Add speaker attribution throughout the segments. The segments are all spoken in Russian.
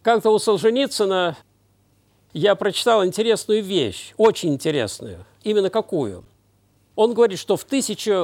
Speaker 1: Как-то у Солженицына я прочитал интересную вещь, очень интересную. Именно какую? Он говорит, что в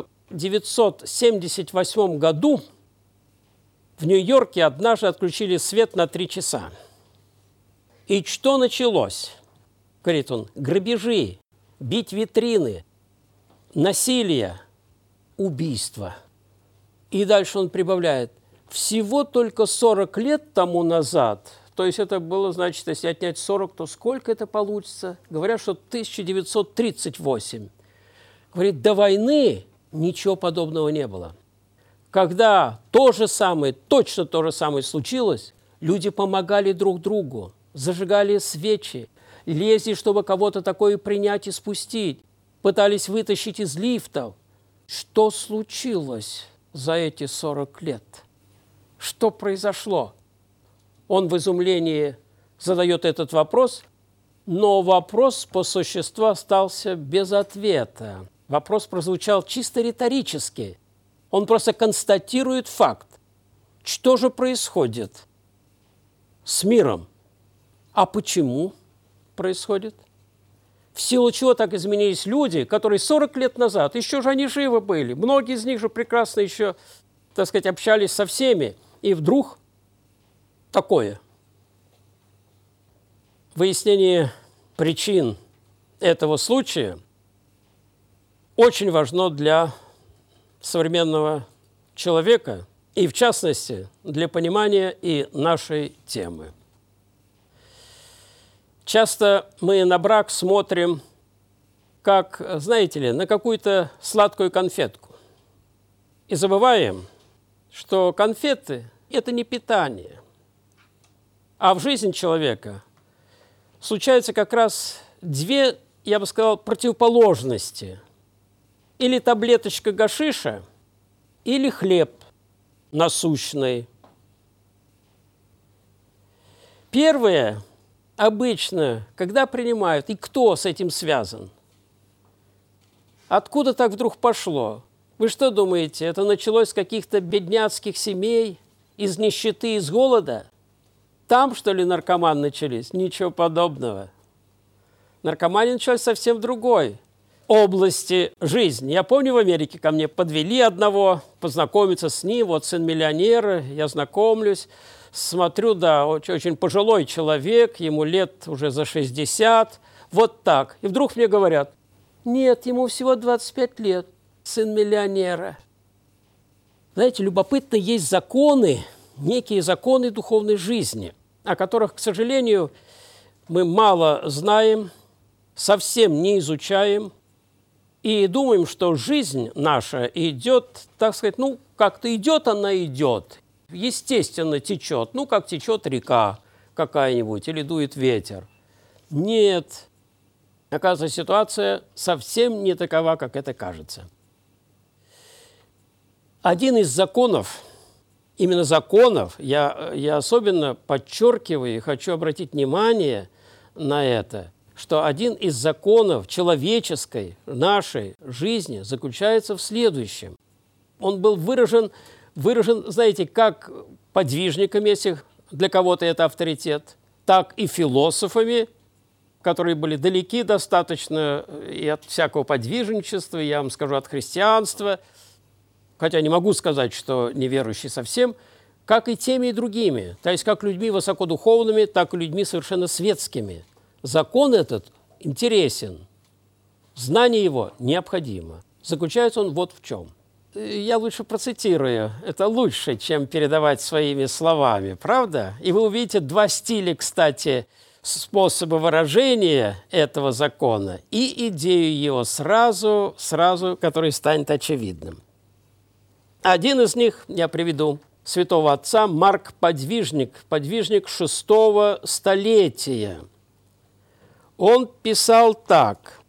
Speaker 1: 1978 году в Нью-Йорке однажды отключили свет на 3 часа. И что началось? Говорит он, грабежи, бить витрины, насилие, убийство. И дальше он прибавляет, всего только 40 лет тому назад, то есть это было, значит, если отнять 40, то сколько это получится? Говорят, что 1938. Говорит, до войны ничего подобного не было. Когда то же самое, точно то же самое случилось, люди помогали друг другу, зажигали свечи, лезли, чтобы кого-то такое принять и спустить, пытались вытащить из лифтов. Что случилось за эти 40 лет? Что произошло? Он в изумлении задает этот вопрос, но вопрос по существу остался без ответа. Вопрос прозвучал чисто риторически. Он просто констатирует факт. Что же происходит с миром? А почему происходит? В силу чего так изменились люди, которые 40 лет назад, еще же они живы были, многие из них же прекрасно еще, так сказать, общались со всеми, и вдруг такое. Выяснение причин этого случая очень важно для современного человека и, в частности, для понимания и нашей темы. Часто мы на брак смотрим, как, знаете ли, на какую-то сладкую конфетку. И забываем, что конфеты – это не питание. А в жизни человека случаются как раз две, я бы сказал, противоположности. Или таблеточка гашиша, или хлеб насущный. Первое обычно, когда принимают, и кто с этим связан? Откуда так вдруг пошло? Вы что думаете, это началось с каких-то бедняцких семей, из нищеты, из голода? Там, что ли, наркоман начались? Ничего подобного. Наркомания началась совсем в другой области жизни. Я помню, в Америке ко мне подвели одного, познакомиться с ним, вот сын миллионера, я знакомлюсь, смотрю, да, очень пожилой человек, ему лет уже за 60, вот так. И вдруг мне говорят, нет, ему всего 25 лет, сын миллионера. Знаете, любопытно, есть законы, некие законы духовной жизни, о которых, к сожалению, мы мало знаем, совсем не изучаем, и думаем, что жизнь наша идет, так сказать, ну, как-то идет она, идет, естественно течет, ну, как течет река какая-нибудь или дует ветер. Нет, оказывается, ситуация совсем не такова, как это кажется. Один из законов, именно законов, я особенно подчеркиваю и хочу обратить внимание на это, что один из законов человеческой, нашей жизни заключается в следующем. Он был выражен, знаете, как подвижниками, если для кого-то это авторитет, так и философами, которые были далеки достаточно и от всякого подвижничества, я вам скажу, от христианства, хотя не могу сказать, что неверующие совсем, как и теми и другими, то есть как людьми высокодуховными, так и людьми совершенно светскими. Закон этот интересен, знание его необходимо. Заключается он вот в чем. Я лучше процитирую, это лучше, чем передавать своими словами, правда? И вы увидите два стиля, кстати, способа выражения этого закона и идею его сразу, который станет очевидным. Один из них я приведу. Святого отца Марк Подвижник, подвижник 6-го столетия. Он писал так: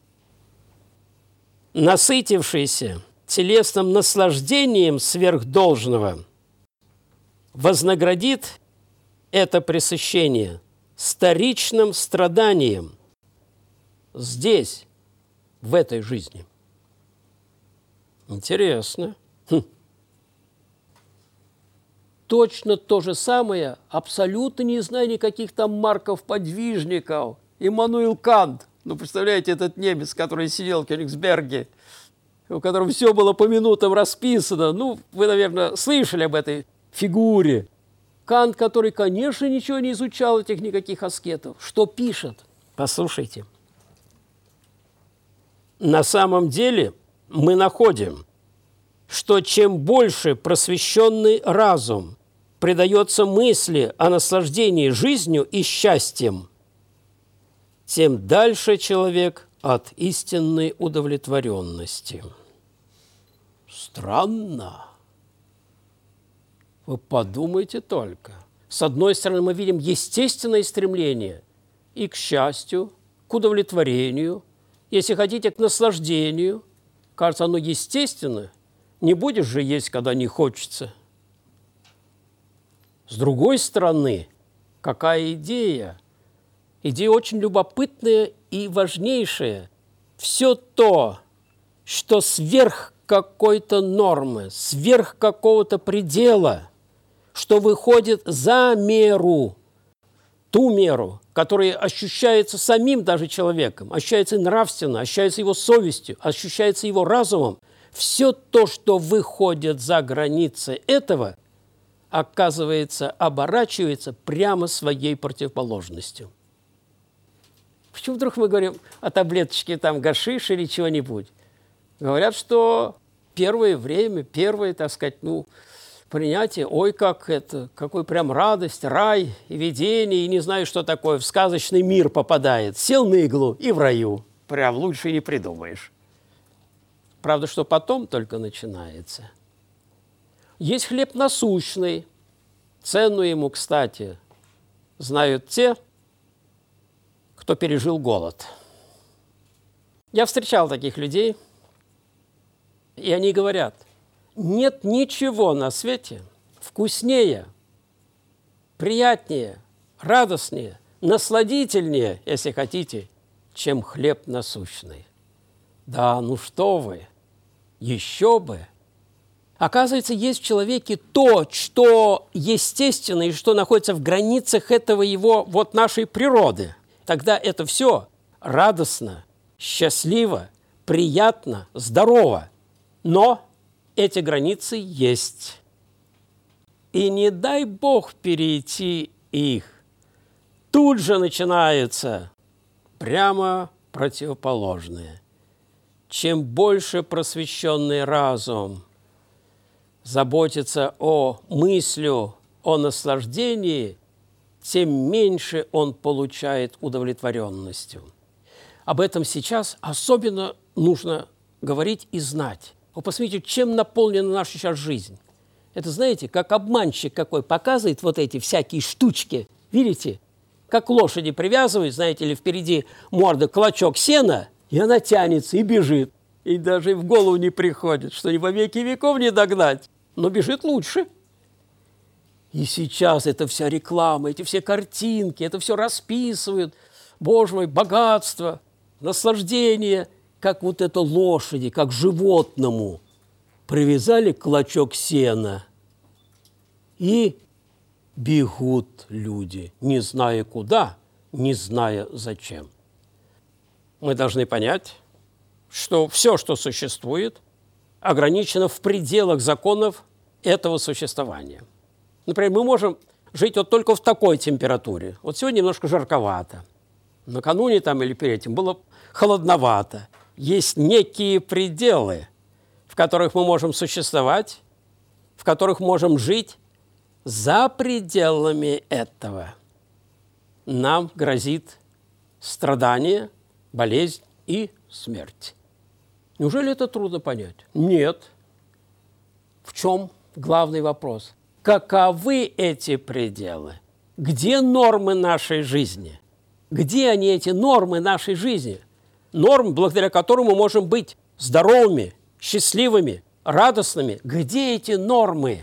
Speaker 1: «Насытившийся телесным наслаждением сверхдолжного вознаградит это пресыщение вторичным страданием здесь, в этой жизни». Интересно. точно то же самое, абсолютно не зная никаких там Марков-подвижников. Иммануил Кант, ну, представляете, этот немец, который сидел в Кёнигсберге, у которого все было по минутам расписано. Ну, вы, наверное, слышали об этой фигуре. Кант, который, конечно, ничего не изучал, этих никаких аскетов. Что пишет? Послушайте. На самом деле мы находим, что чем больше просвещенный разум предается мысли о наслаждении жизнью и счастьем, тем дальше человек от истинной удовлетворенности. Странно. Вы подумайте только. С одной стороны, мы видим естественное стремление и к счастью, к удовлетворению, если хотите, к наслаждению. Кажется, оно естественно. Не будешь же есть, когда не хочется. С другой стороны, какая идея? Идея очень любопытная и важнейшая. Все то, что сверх какой-то нормы, сверх какого-то предела, что выходит за меру, ту меру, которая ощущается самим даже человеком, ощущается нравственно, ощущается его совестью, ощущается его разумом, все то, что выходит за границы этого, оказывается, оборачивается прямо своей противоположностью. Почему вдруг мы говорим о таблеточке там гашиш или чего-нибудь? Говорят, что первое время, так сказать, принятие, ой, как это, какой прям радость, рай и видение, и не знаю, что такое, в сказочный мир попадает. Сел на иглу и в раю. Прям лучше не придумаешь. Правда, что потом только начинается. Есть хлеб насущный. Цену ему, кстати, знают те, кто пережил голод. Я встречал таких людей, и они говорят, нет ничего на свете вкуснее, приятнее, радостнее, насладительнее, если хотите, чем хлеб насущный. Да, ну что вы, еще бы. Оказывается, есть в человеке то, что естественно и что находится в границах этого его, нашей природы. Тогда это все радостно, счастливо, приятно, здорово. Но эти границы есть. И не дай Бог перейти их. Тут же начинается прямо противоположное. Чем больше просвещенный разум заботится о мыслю, о наслаждении, тем меньше он получает удовлетворенностью. Об этом сейчас особенно нужно говорить и знать. Вы посмотрите, чем наполнена наша сейчас жизнь. Это, знаете, как обманщик какой показывает эти всякие штучки. Видите? Как лошади привязывают, знаете ли, впереди морда клочок сена, и она тянется и бежит. И даже в голову не приходит, что и во веки веков не догнать. Но бежит лучше. И сейчас это вся реклама, эти все картинки, это все расписывают. Боже мой, богатство, наслаждение, как это лошади, как животному. Привязали клочок сена, и бегут люди, не зная куда, не зная зачем. Мы должны понять, что все, что существует, ограничено в пределах законов этого существования. Например, мы можем жить только в такой температуре. Сегодня немножко жарковато. Накануне или перед этим было холодновато. Есть некие пределы, в которых мы можем существовать, в которых можем жить. За пределами этого нам грозит страдание, болезнь и смерть. Неужели это трудно понять? Нет. В чем главный вопрос? Каковы эти пределы? Где нормы нашей жизни? Где они, эти нормы нашей жизни? Нормы, благодаря которым мы можем быть здоровыми, счастливыми, радостными. Где эти нормы?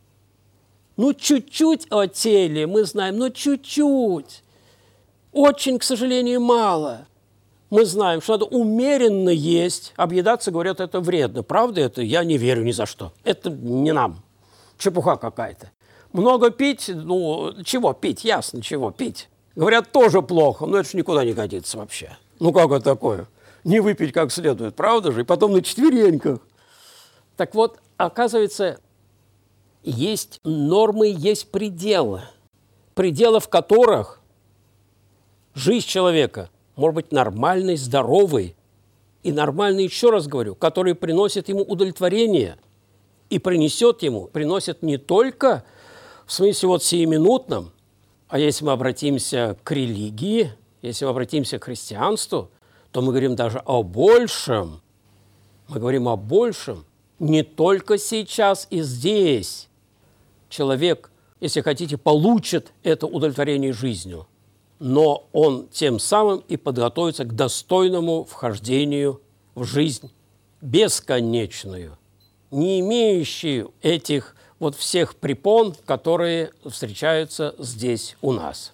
Speaker 1: Чуть-чуть о теле мы знаем, чуть-чуть. Очень, к сожалению, мало. Мы знаем, что надо умеренно есть. Объедаться, говорят, это вредно. Правда это? Я не верю ни за что. Это не нам. Чепуха какая-то. Много пить, ну, чего пить, ясно, чего пить. Говорят, тоже плохо, но это же никуда не годится вообще. Ну, как это такое? Не выпить как следует, правда же? И потом на четвереньках. Так вот, оказывается, есть нормы, есть пределы, в которых жизнь человека может быть нормальной, здоровой, и нормальной, еще раз говорю, который приносит ему удовлетворение и приносит не только в смысле вот сиюминутном, а если мы обратимся к религии, если мы обратимся к христианству, то мы говорим даже о большем. Мы говорим о большем не только сейчас и здесь. Человек, если хотите, получит это удовлетворение жизнью, но он тем самым и подготовится к достойному вхождению в жизнь бесконечную, не имеющую этих вот всех препон, которые встречаются здесь у нас.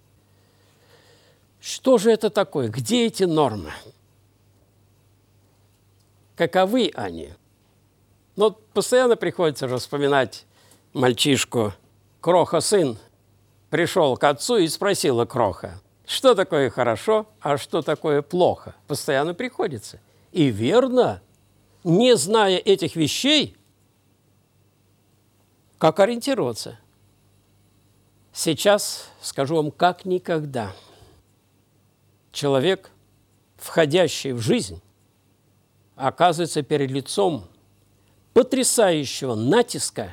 Speaker 1: Что же это такое? Где эти нормы? Каковы они? Ну, постоянно приходится же вспоминать мальчишку. Кроха сын пришел к отцу и спросила Кроха, что такое хорошо, а что такое плохо. Постоянно приходится. И верно, не зная этих вещей, как ориентироваться? Сейчас скажу вам, как никогда. Человек, входящий в жизнь, оказывается перед лицом потрясающего натиска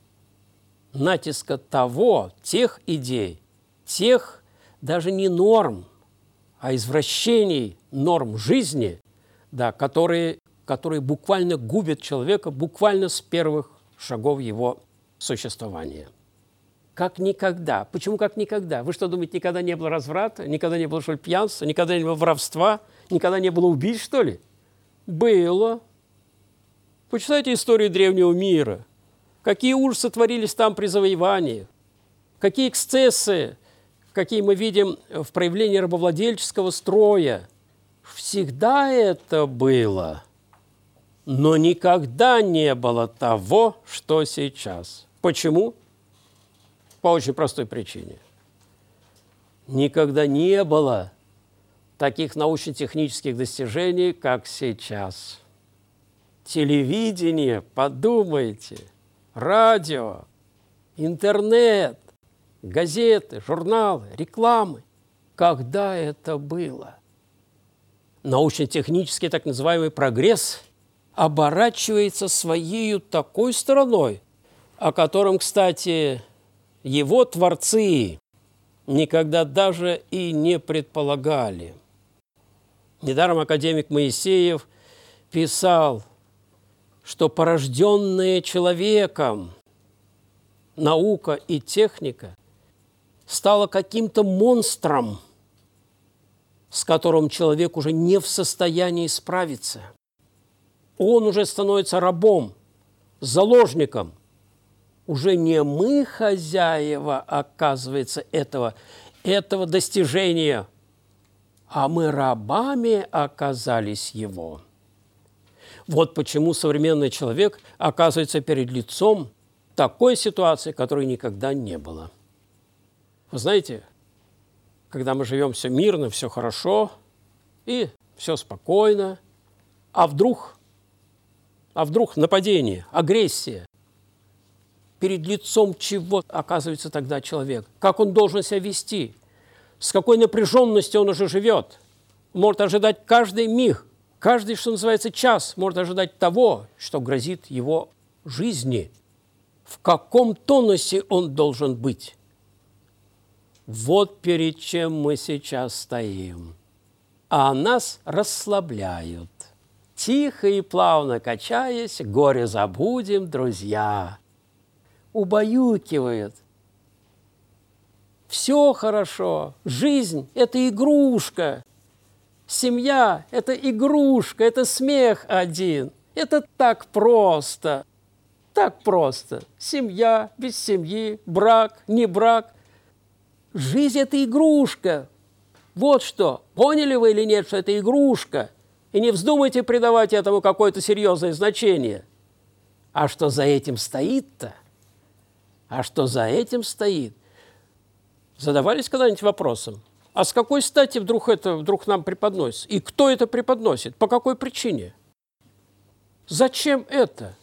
Speaker 1: тех идей, тех даже не норм, а извращений норм жизни, да, которые буквально губят человека буквально с первых шагов его существования. Как никогда. Почему как никогда? Вы что думаете, никогда не было разврата, никогда не было, что ли, пьянства, никогда не было воровства, никогда не было убийств, что ли? Было. Почитайте историю древнего мира. Какие ужасы творились там при завоевании, какие эксцессы, какие мы видим в проявлении рабовладельческого строя. Всегда это было, но никогда не было того, что сейчас. Почему? По очень простой причине. Никогда не было таких научно-технических достижений, как сейчас. Телевидение, подумайте, радио, интернет, газеты, журналы, рекламы. Когда это было? Научно-технический так называемый прогресс оборачивается своей такой стороной, о котором, кстати, его творцы никогда даже и не предполагали. Недаром академик Моисеев писал, что порожденные человеком наука и техника стала каким-то монстром, с которым человек уже не в состоянии справиться. Он уже становится рабом, заложником. Уже не мы хозяева, оказывается, этого достижения, а мы рабами оказались его. Вот почему современный человек оказывается перед лицом такой ситуации, которой никогда не было. Вы знаете, когда мы живем все мирно, все хорошо и все спокойно, а вдруг нападение, агрессия, перед лицом чего оказывается тогда человек? Как он должен себя вести? С какой напряженностью он уже живет? Может ожидать каждый миг, каждый, что называется, час, может ожидать того, что грозит его жизни. В каком тонусе он должен быть? Вот перед чем мы сейчас стоим. А нас расслабляют. Тихо и плавно качаясь, горе забудем, друзья. Убаюкивает. Все хорошо. Жизнь – это игрушка. Семья – это игрушка, это смех один. Это так просто. Так просто. Семья, без семьи, брак, не брак. Жизнь – это игрушка. Вот что. Поняли вы или нет, что это игрушка? И не вздумайте придавать этому какое-то серьезное значение. А что за этим стоит-то? А что за этим стоит? Задавались когда-нибудь вопросом? А с какой стати вдруг нам преподносится? И кто это преподносит? По какой причине? Зачем это?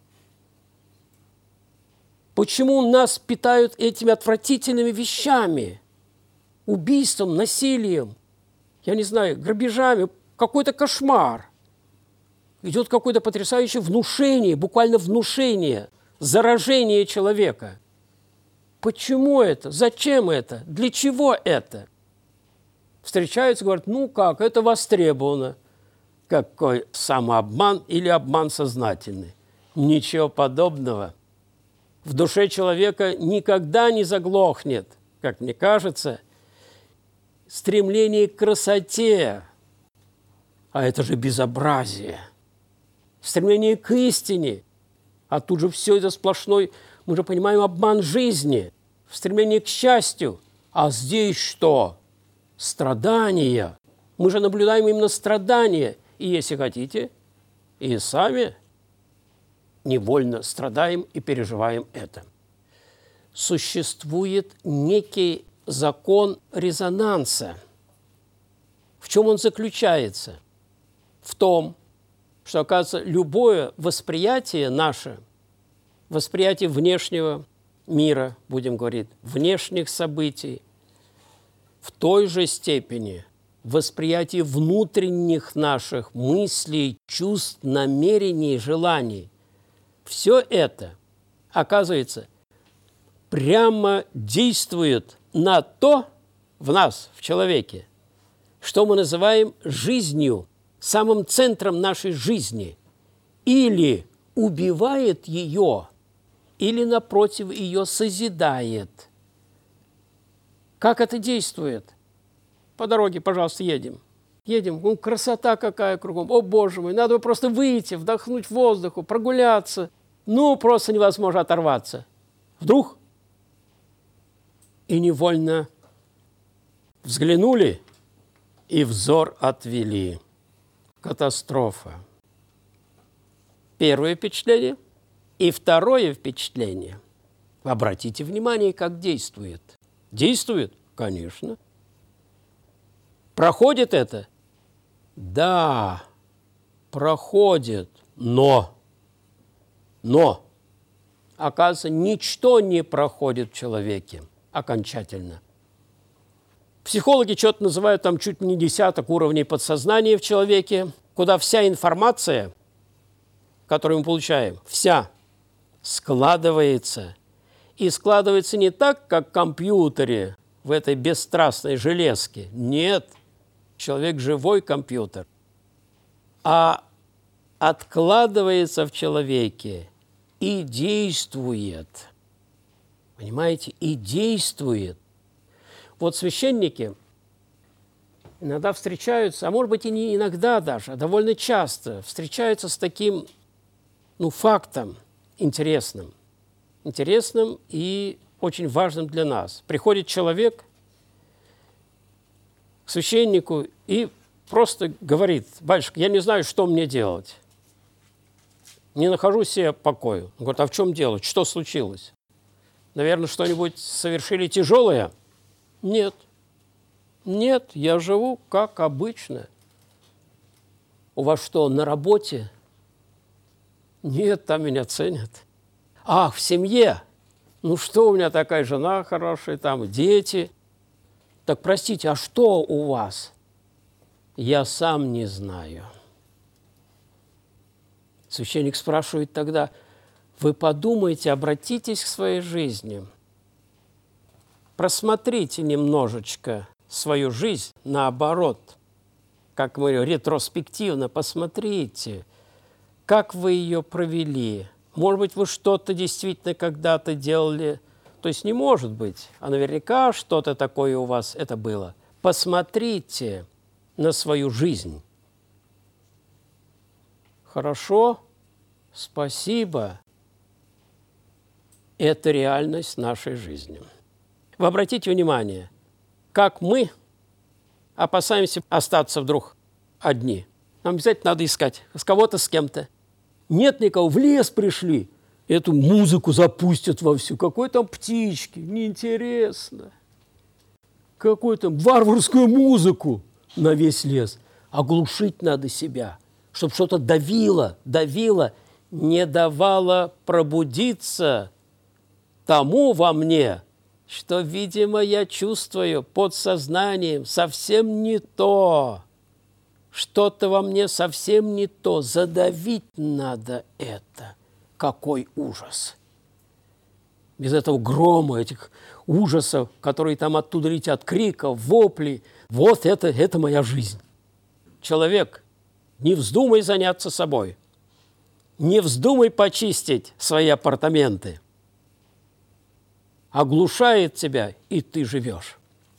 Speaker 1: Почему нас питают этими отвратительными вещами? Убийством, насилием, я не знаю, грабежами, какой-то кошмар. Идет какое-то потрясающее внушение, буквально внушение, заражение человека. Почему это? Зачем это? Для чего это? Встречаются, говорят, ну как, это востребовано. Какой самообман или обман сознательный? Ничего подобного. В душе человека никогда не заглохнет, как мне кажется, стремление к красоте, а это же безобразие. Стремление к истине, а тут же все это сплошной, мы же понимаем, обман жизни. Стремление к счастью, а здесь что? Страдания. Мы же наблюдаем именно страдания. И если хотите, и сами невольно страдаем и переживаем это. Существует некий закон резонанса. В чем он заключается? В том, что, оказывается, любое восприятие наше, восприятие внешнего мира, будем говорить, внешних событий, в той же степени восприятие внутренних наших мыслей, чувств, намерений, желаний, все это, оказывается, прямо действует на то, в нас, в человеке, что мы называем жизнью, самым центром нашей жизни, или убивает ее, или, напротив, ее созидает. Как это действует? По дороге, пожалуйста, едем. Едем, ну, красота какая кругом, о, Боже мой, надо просто выйти, вдохнуть воздуху, прогуляться. Ну, просто невозможно оторваться. Вдруг и невольно взглянули и взор отвели. Катастрофа. Первое впечатление и второе впечатление. Обратите внимание, как действует. Действует? Конечно. Проходит это? Да, проходит, но, оказывается, ничто не проходит в человеке окончательно. Психологи что-то называют там чуть не десяток уровней подсознания в человеке, куда вся информация, которую мы получаем, вся складывается. И складывается не так, как в компьютере, в этой бесстрастной железке. Нет, человек живой компьютер. А откладывается в человеке и действует. Понимаете? И действует. Вот священники иногда встречаются, а может быть и не иногда даже, а довольно часто встречаются с таким фактом интересным и очень важным для нас. Приходит человек к священнику и просто говорит: батюшка, я не знаю, что мне делать. Не нахожу себе покоя. Он говорит: а в чем дело? Что случилось? Наверное, что-нибудь совершили тяжелое? Нет, я живу как обычно. У вас что, на работе? Нет, там меня ценят. Ах, в семье? Ну что, у меня такая жена хорошая, там дети. Так простите, а что у вас? Я сам не знаю. Священник спрашивает тогда: вы подумайте, обратитесь к своей жизни, просмотрите немножечко свою жизнь наоборот, как мы ретроспективно посмотрите, как вы ее провели. Может быть, вы что-то действительно когда-то делали, то есть не может быть, а наверняка что-то такое у вас это было. Посмотрите на свою жизнь. Хорошо, спасибо. Это реальность нашей жизни. Вы обратите внимание, как мы опасаемся остаться вдруг одни. Нам обязательно надо искать с кого-то, с кем-то. Нет никого, в лес пришли. эту музыку запустят вовсю. Какой там птички, неинтересно. Какую там варварскую музыку на весь лес. Оглушить надо себя, чтобы что-то давило, не давало пробудиться тому во мне, что, видимо, я чувствую подсознанием совсем не то. Что-то во мне совсем не то. Задавить надо это. Какой ужас! Без этого грома, этих ужасов, которые там оттуда летят, криков, воплей. Вот это моя жизнь. Человек, не вздумай заняться собой. Не вздумай почистить свои апартаменты. Оглушает тебя, и ты живешь.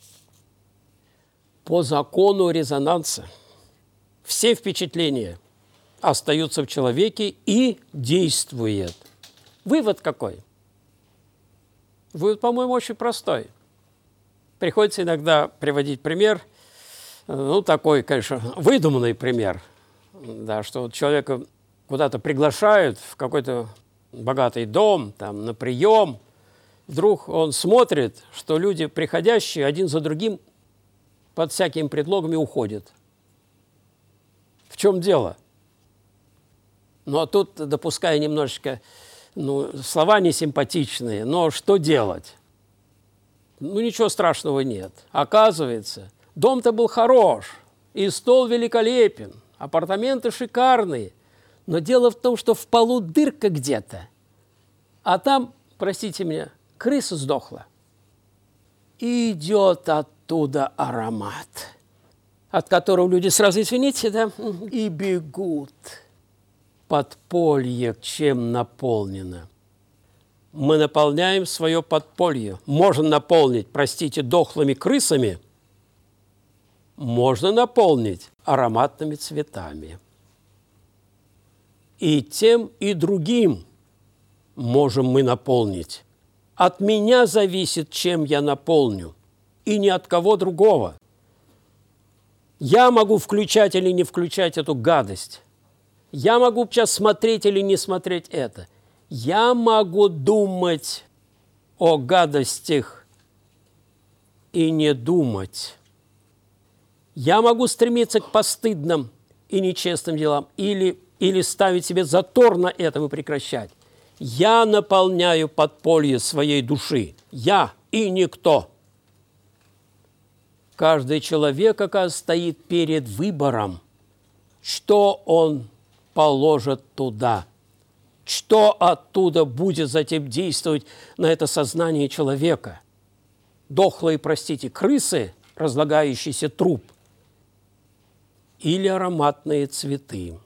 Speaker 1: По закону резонанса все впечатления остаются в человеке и действуют. Вывод какой? Вывод, по-моему, очень простой. Приходится иногда приводить пример, такой, конечно, выдуманный пример, да, что вот человека куда-то приглашают в какой-то богатый дом, там, на прием. Вдруг он смотрит, что люди, приходящие, один за другим под всякими предлогами уходят. В чем дело? А тут, допуская немножечко, слова несимпатичные, но что делать? Ничего страшного нет. Оказывается, дом-то был хорош, и стол великолепен, апартаменты шикарные, но дело в том, что в полу дырка где-то, а там, простите меня, крыса сдохла. И идет оттуда аромат, от которого люди сразу, извините, да, и бегут. Подполье чем наполнено? Мы наполняем свое подполье. Можно наполнить, простите, дохлыми крысами, можно наполнить ароматными цветами. И тем, и другим можем мы наполнить. От меня зависит, чем я наполню, и ни от кого другого. Я могу включать или не включать эту гадость. Я могу сейчас смотреть или не смотреть это. Я могу думать о гадостях и не думать. Я могу стремиться к постыдным и нечестным делам или ставить себе затор на этом и прекращать. Я наполняю подполье своей души. Я и никто. Каждый человек, оказывается, стоит перед выбором, что он положит туда, что оттуда будет затем действовать на это сознание человека. Дохлые, простите, крысы, разлагающийся труп, или ароматные цветы.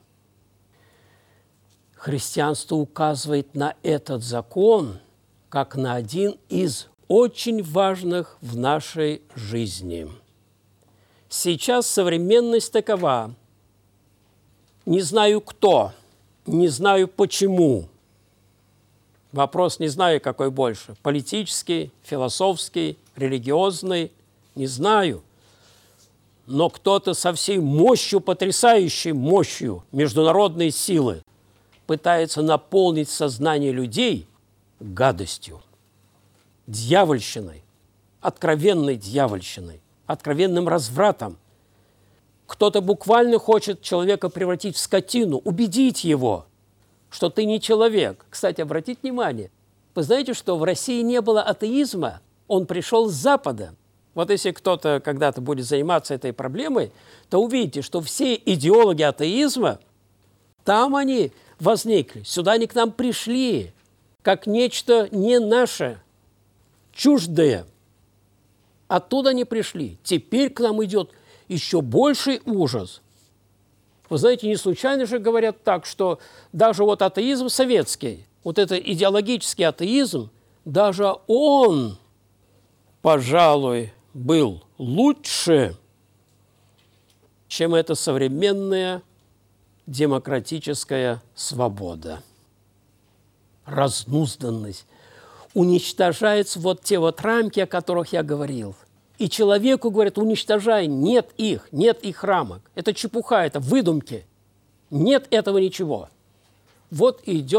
Speaker 1: Христианство указывает на этот закон как на один из очень важных в нашей жизни. Сейчас современность такова. Не знаю кто, не знаю почему. Вопрос не знаю, какой больше. Политический, философский, религиозный. Не знаю. Но кто-то со всей мощью, потрясающей мощью международной силы пытается наполнить сознание людей гадостью, дьявольщиной, откровенной дьявольщиной, откровенным развратом. Кто-то буквально хочет человека превратить в скотину, убедить его, что ты не человек. Кстати, обратите внимание, вы знаете, что в России не было атеизма, он пришел с Запада. Вот если кто-то когда-то будет заниматься этой проблемой, то увидите, что все идеологи атеизма, там они возникли, сюда они к нам пришли, как нечто не наше, чуждое. Оттуда они пришли. Теперь к нам идет еще больший ужас. Вы знаете, не случайно же говорят так, что даже вот атеизм советский, вот это идеологический атеизм, даже он, пожалуй, был лучше, чем эта современная демократическая свобода. Разнузданность. Уничтожаются вот те вот рамки, о которых я говорил. И человеку говорят, уничтожай, нет их рамок. Это чепуха, это выдумки. Нет этого ничего. Вот идет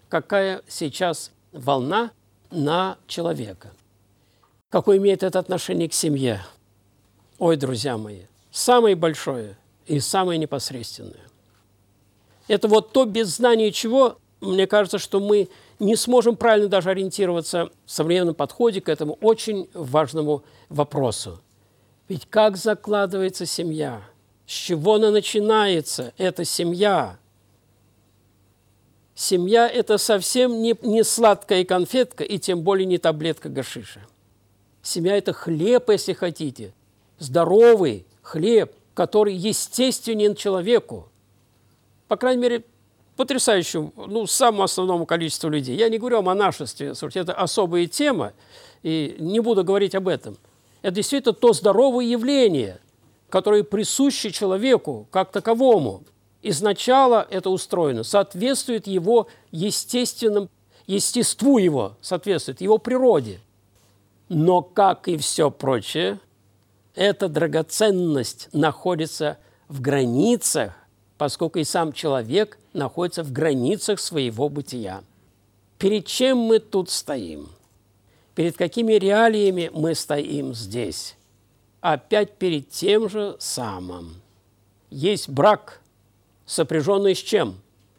Speaker 1: какая сейчас волна на человека. Какое имеет это отношение к семье? Ой, друзья мои, самое большое и самое непосредственное. Это вот то, без знания чего, мне кажется, что мы не сможем правильно даже ориентироваться в современном подходе к этому очень важному вопросу. Ведь как закладывается семья? С чего она начинается, эта семья? Семья – это совсем не сладкая конфетка и тем более не таблетка гашиша. Семья – это хлеб, если хотите, здоровый хлеб, который естественен человеку. По крайней мере, потрясающему, самому основному количеству людей. Я не говорю о монашестве, это особая тема, и не буду говорить об этом. Это действительно то здоровое явление, которое присуще человеку как таковому. Изначально это устроено, соответствует его естеству его, соответствует его природе. Но, как и все прочее, эта драгоценность находится в границах, поскольку и сам человек находится в границах своего бытия. Перед чем мы тут стоим? Перед какими реалиями мы стоим здесь? Опять перед тем же самым. Есть брак, сопряженный с чем?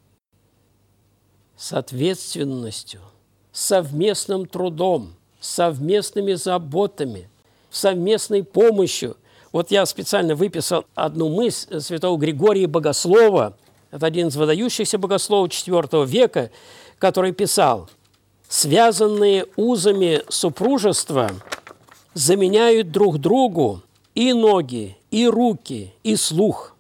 Speaker 1: С ответственностью, совместным трудом, совместными заботами, совместной помощью. Вот я специально выписал одну мысль святого Григория Богослова, это один из выдающихся богословов IV века, который писал: «Связанные узами супружества заменяют друг другу и ноги, и руки, и слух.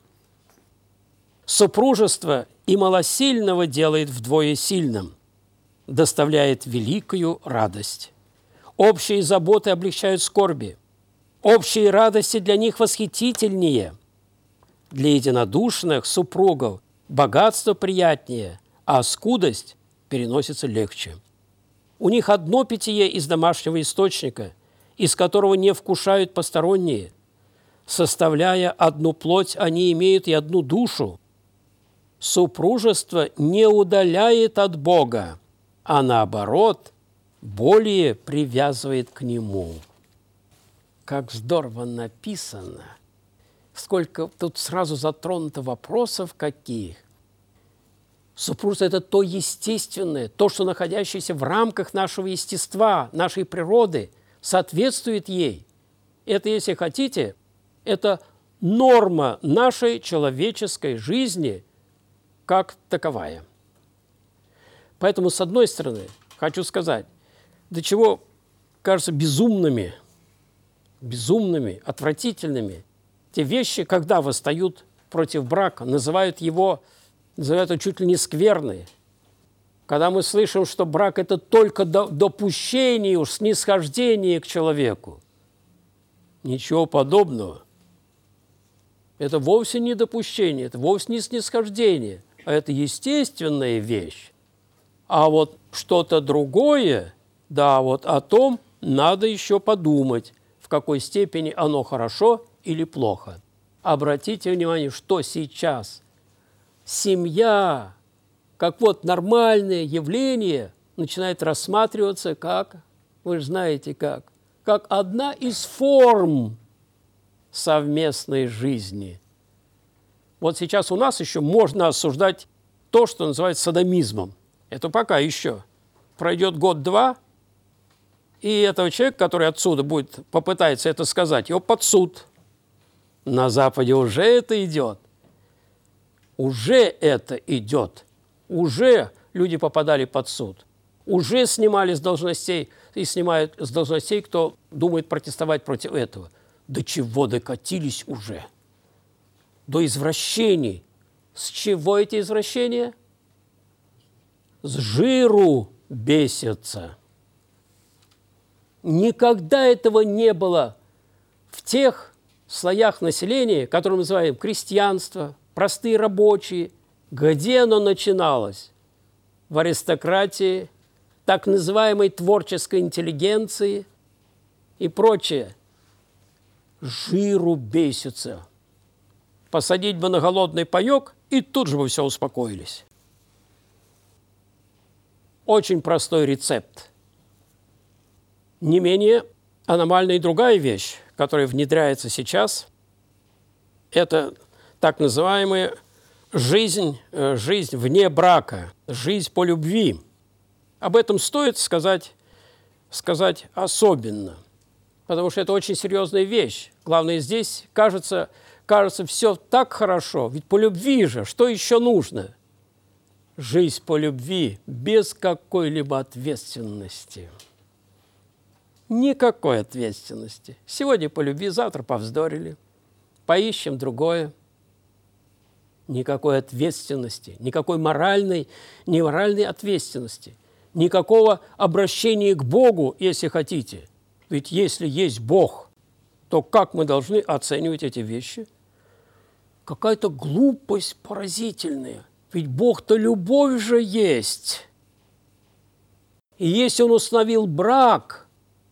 Speaker 1: Супружество и малосильного делает вдвое сильным, доставляет великую радость. Общие заботы облегчают скорби, общие радости для них восхитительнее. Для единодушных супругов богатство приятнее, а скудость переносится легче. У них одно питье из домашнего источника, из которого не вкушают посторонние. Составляя одну плоть, они имеют и одну душу. Супружество не удаляет от Бога, а наоборот, более привязывает к Нему». Как здорово написано! Сколько тут сразу затронуто вопросов каких! Супружество – это то естественное, то, что находящееся в рамках нашего естества, нашей природы, соответствует ей. Это, если хотите, это норма нашей человеческой жизни как таковая. Поэтому, с одной стороны, хочу сказать, до чего кажется безумными, отвратительными те вещи, когда восстают против брака, называют его чуть ли не скверной. Когда мы слышим, что брак – это только допущение, снисхождение к человеку. Ничего подобного. Это вовсе не допущение, это вовсе не снисхождение, а это естественная вещь. А вот что-то другое, да, вот о том надо еще подумать, в какой степени оно хорошо или плохо. Обратите внимание, что сейчас семья, как вот нормальное явление, начинает рассматриваться как, вы же знаете как одна из форм совместной жизни. Вот сейчас у нас еще можно осуждать то, что называется содомизмом. Это пока еще. Пройдет год-два, и этого человека, который отсюда попытается это сказать, его под суд. На Западе уже это идет. Уже это идет. Уже люди попадали под суд. Уже снимали с должностей и снимают с должностей, кто думает протестовать против этого. До чего докатились уже? До извращений. С чего эти извращения? С жиру бесятся. Никогда этого не было в тех слоях населения, которые мы называем крестьянство, простые рабочие. Где оно начиналось? В аристократии, так называемой творческой интеллигенции и прочее. Жиру бесятся. Посадить бы на голодный паёк, и тут же бы все успокоились. очень простой рецепт. Не менее аномальная и другая вещь, которая внедряется сейчас, это так называемая жизнь вне брака, жизнь по любви. Об этом стоит сказать особенно, потому что это очень серьезная вещь. Главное, здесь кажется все так хорошо, ведь по любви же, что еще нужно? Жизнь по любви без какой-либо ответственности. Никакой ответственности. Сегодня по любви, завтра повздорили, поищем другое. Никакой ответственности, никакой моральной, неморальной ответственности, никакого обращения к Богу, если хотите. Ведь если есть Бог, то как мы должны оценивать эти вещи? Какая-то глупость поразительная. Ведь Бог-то любовь же есть. И если Он установил брак,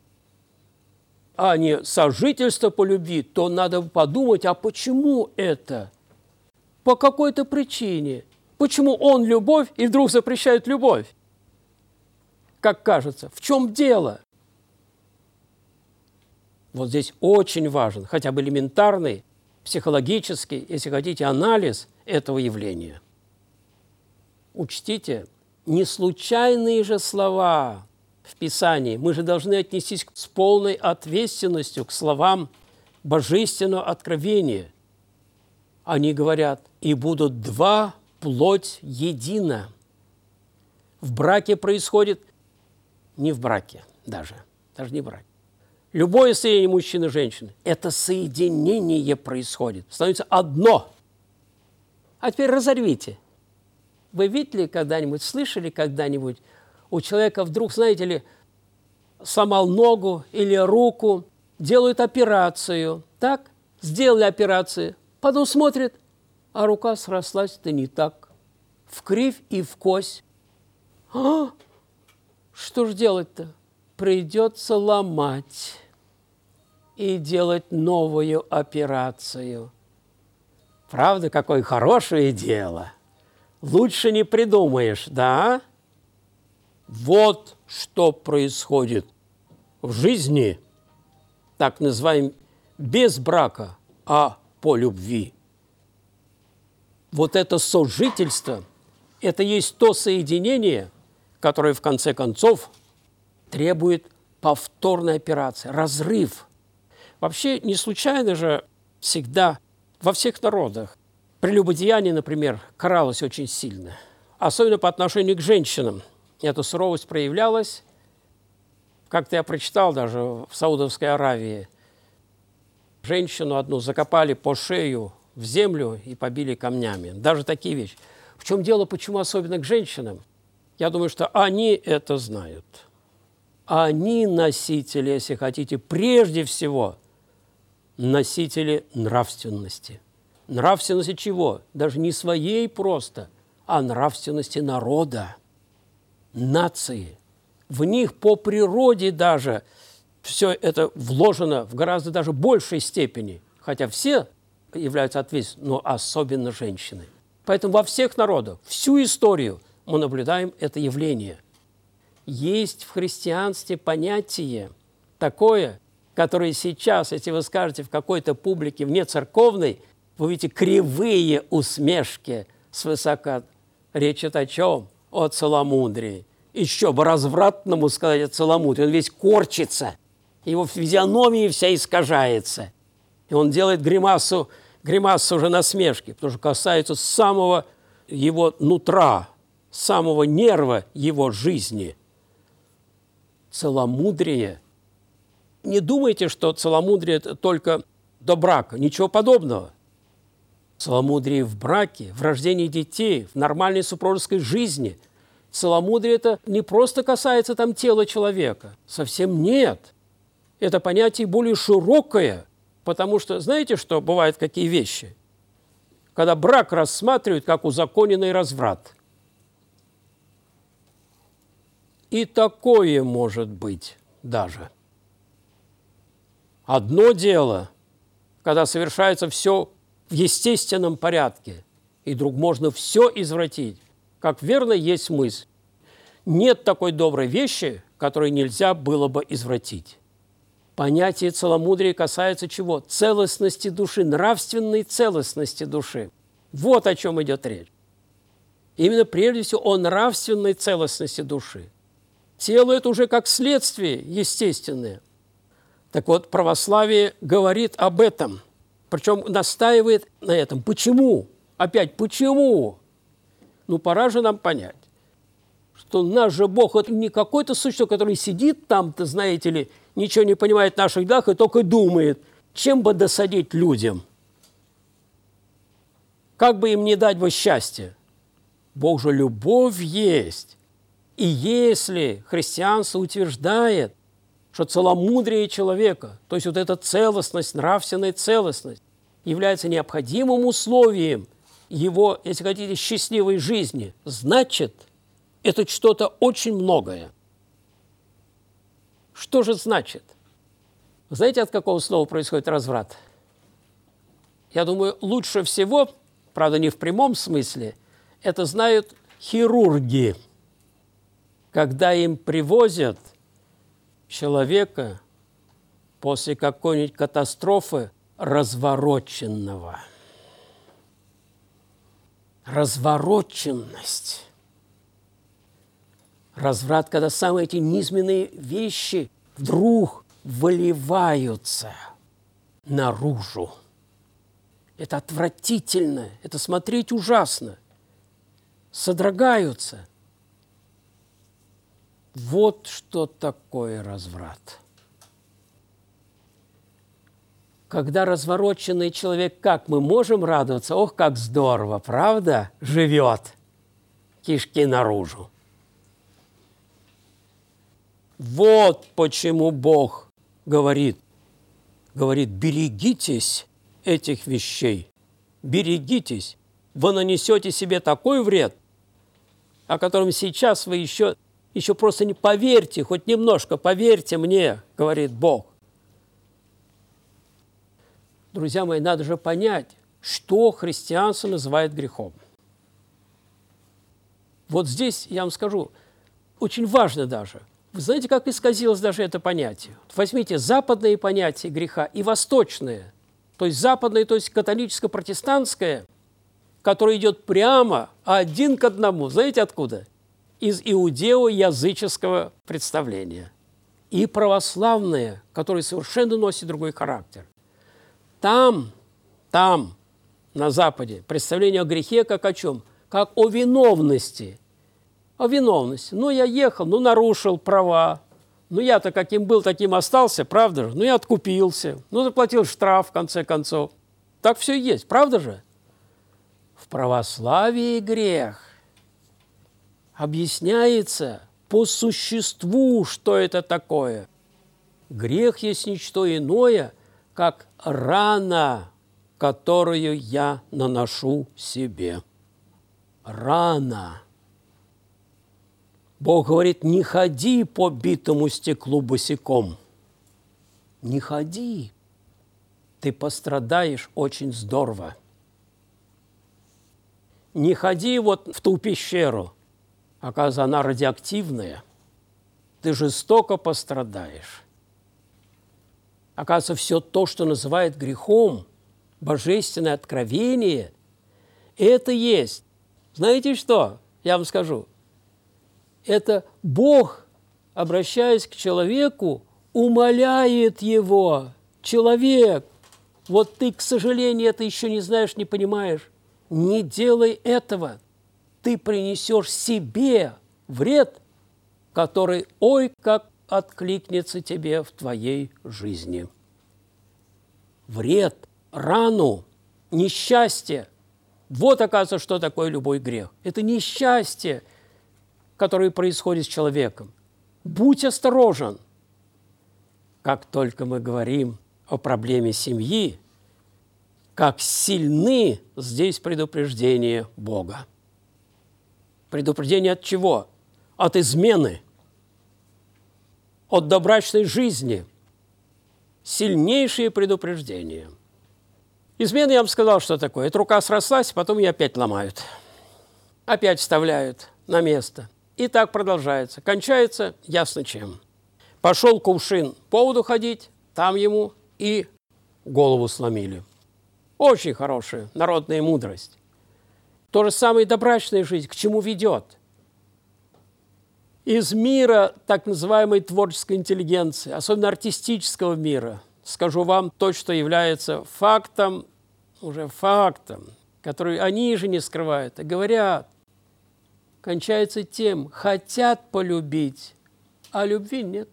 Speaker 1: а не сожительство по любви, то надо подумать, а почему это? По какой-то причине. Почему Он любовь и вдруг запрещает любовь? Как кажется, в чем дело? Вот здесь очень важен хотя бы элементарный, психологический, если хотите, анализ этого явления. Учтите, не случайные же слова в Писании. Мы же должны отнестись с полной ответственностью к словам божественного откровения. Они говорят, и будут два плоть едина. В браке происходит, не в браке даже не в браке. Любое соединение мужчины и женщины, это соединение происходит, становится одно. А теперь разорвите. Вы видели когда-нибудь, слышали когда-нибудь, у человека вдруг, знаете ли, сломал ногу или руку, делают операцию, так? Сделали операцию, потом смотрит, а рука срослась-то не так, в кривь и в кось. Что ж делать-то? Придется ломать и делать новую операцию. Правда, какое хорошее дело. Лучше не придумаешь, да? Вот что происходит в жизни, так называемой, без брака, а по любви. Вот это сожительство, это есть то соединение, которое в конце концов требует повторной операции, разрыв. Вообще не случайно же всегда во всех народах прелюбодеяние, например, каралось очень сильно, особенно по отношению к женщинам. Эта суровость проявлялась. Как-то я прочитал даже в Саудовской Аравии, женщину одну закопали по шею в землю и побили камнями. Даже такие вещи. В чем дело, почему особенно к женщинам? Я думаю, что они это знают. Они носители, если хотите, прежде всего носители нравственности. Нравственности чего? Даже не своей просто, а нравственности народа, нации. В них по природе даже все это вложено в гораздо даже большей степени, хотя все являются ответственными, но особенно женщины. Поэтому во всех народах, всю историю мы наблюдаем это явление. Есть в христианстве понятие такое, которое сейчас, если вы скажете в какой-то публике вне церковной, вы видите кривые усмешки свысока. Речь идет о чем? О целомудрии. Еще бы развратному сказать о целомудрии. Он весь корчится, его физиономия вся искажается. И он делает гримасу уже насмешки, потому что касается самого его нутра, самого нерва его жизни. Целомудрие. Не думайте, что целомудрие – это только до брака. Ничего подобного. Целомудрие в браке, в рождении детей, в нормальной супружеской жизни. Целомудрие – это не просто касается там тела человека. Совсем нет. Это понятие более широкое, потому что, знаете, что бывают какие вещи? Когда брак рассматривают как узаконенный разврат. И такое может быть даже. Одно дело, когда совершается все в естественном порядке, и вдруг можно все извратить. Как верно есть мысль. Нет такой доброй вещи, которую нельзя было бы извратить. Понятие целомудрия касается чего? Целостности души, нравственной целостности души. Вот о чем идет речь. Именно прежде всего о нравственной целостности души. Тело – это уже как следствие естественное. Так вот, православие говорит об этом, причем настаивает на этом. Почему? Опять, почему? Ну, пора же нам понять, что наш же Бог – это не какое-то существо, которое сидит там-то, знаете ли, ничего не понимает в наших делах и только думает, чем бы досадить людям. Как бы им не дать бы счастье? Бог же любовь есть. И если христианство утверждает, что целомудрие человека, то есть вот эта целостность, нравственная целостность, является необходимым условием его, если хотите, счастливой жизни, значит, это что-то очень многое. Что же значит? Знаете, от какого слова происходит разврат? Я думаю, лучше всего, правда, не в прямом смысле, это знают хирурги, когда им привозят человека после какой-нибудь катастрофы развороченного. Развороченность. Разврат, когда самые эти низменные вещи вдруг выливаются наружу. Это отвратительно, это смотреть ужасно. Содрогаются. Вот что такое разврат. Когда развороченный человек, как мы можем радоваться? Ох, как здорово, правда? Живет. Кишки наружу. Вот почему Бог говорит, берегитесь этих вещей, берегитесь. Вы нанесете себе такой вред, о котором сейчас вы еще просто не поверьте, хоть немножко поверьте мне, говорит Бог. Друзья мои, надо же понять, что христианство называет грехом. Вот здесь, я вам скажу, очень важно даже. Вы знаете, как исказилось даже это понятие? Возьмите западные понятия греха и восточные. То есть западное, то есть католическо-протестантское, которое идет прямо один к одному. Знаете откуда? Из иудео-языческого представления. И православное, которое совершенно носит другой характер. Там, на Западе, представление о грехе как о чем? Как о виновности. О виновности. Ну, я ехал, нарушил права. Я-то каким был, таким остался, правда же? Я откупился. Заплатил штраф, в конце концов. Так все и есть, правда же? В православии грех объясняется по существу, что это такое. Грех есть ничто иное, как рана, которую я наношу себе. Рана. Бог говорит, не ходи по битому стеклу босиком. Не ходи. Ты пострадаешь очень здорово. Не ходи вот в ту пещеру. Оказывается, она радиоактивная. Ты жестоко пострадаешь. Оказывается, все то, что называют грехом, божественное откровение, это есть. Знаете что? Я вам скажу. Это Бог, обращаясь к человеку, умоляет его. Человек, вот ты, к сожалению, это еще не знаешь, не понимаешь. Не делай этого. Ты принесешь себе вред, который, ой, как откликнется тебе в твоей жизни. Вред, рану, несчастье. Вот, оказывается, что такое любой грех. Это несчастье, которое происходит с человеком. Будь осторожен. Как только мы говорим о проблеме семьи, как сильны здесь предупреждения Бога. Предупреждение от чего? От измены, от добрачной жизни. Сильнейшие предупреждения. Измена, я вам сказал, что такое. Эта рука срослась, потом ее опять ломают. Опять вставляют на место. И так продолжается. Кончается ясно чем. Пошел кувшин по воду ходить, там ему и голову сломили. Очень хорошая народная мудрость. То же самое и добрачная жизнь. К чему ведет? Из мира так называемой творческой интеллигенции, особенно артистического мира, скажу вам то, что является фактом, уже фактом, который они же не скрывают, а говорят, кончается тем, хотят полюбить, а любви нет.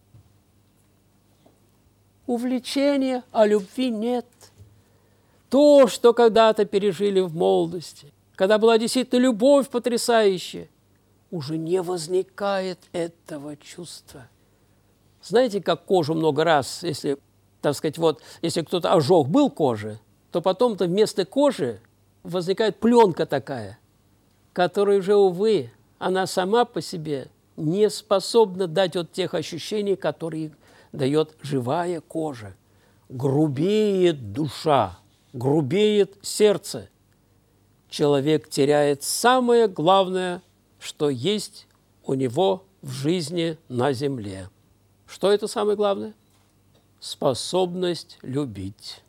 Speaker 1: Увлечения, а любви нет. То, что когда-то пережили в молодости, когда была действительно любовь потрясающая, уже не возникает этого чувства. Знаете, как кожу много раз, если, так сказать, вот, если кто-то ожог был кожи, то потом-то вместо кожи возникает пленка такая, которая уже, увы, она сама по себе не способна дать вот тех ощущений, которые дает живая кожа. Грубеет душа, грубеет сердце. Человек теряет самое главное, что есть у него в жизни на земле. Что это самое главное? Способность любить.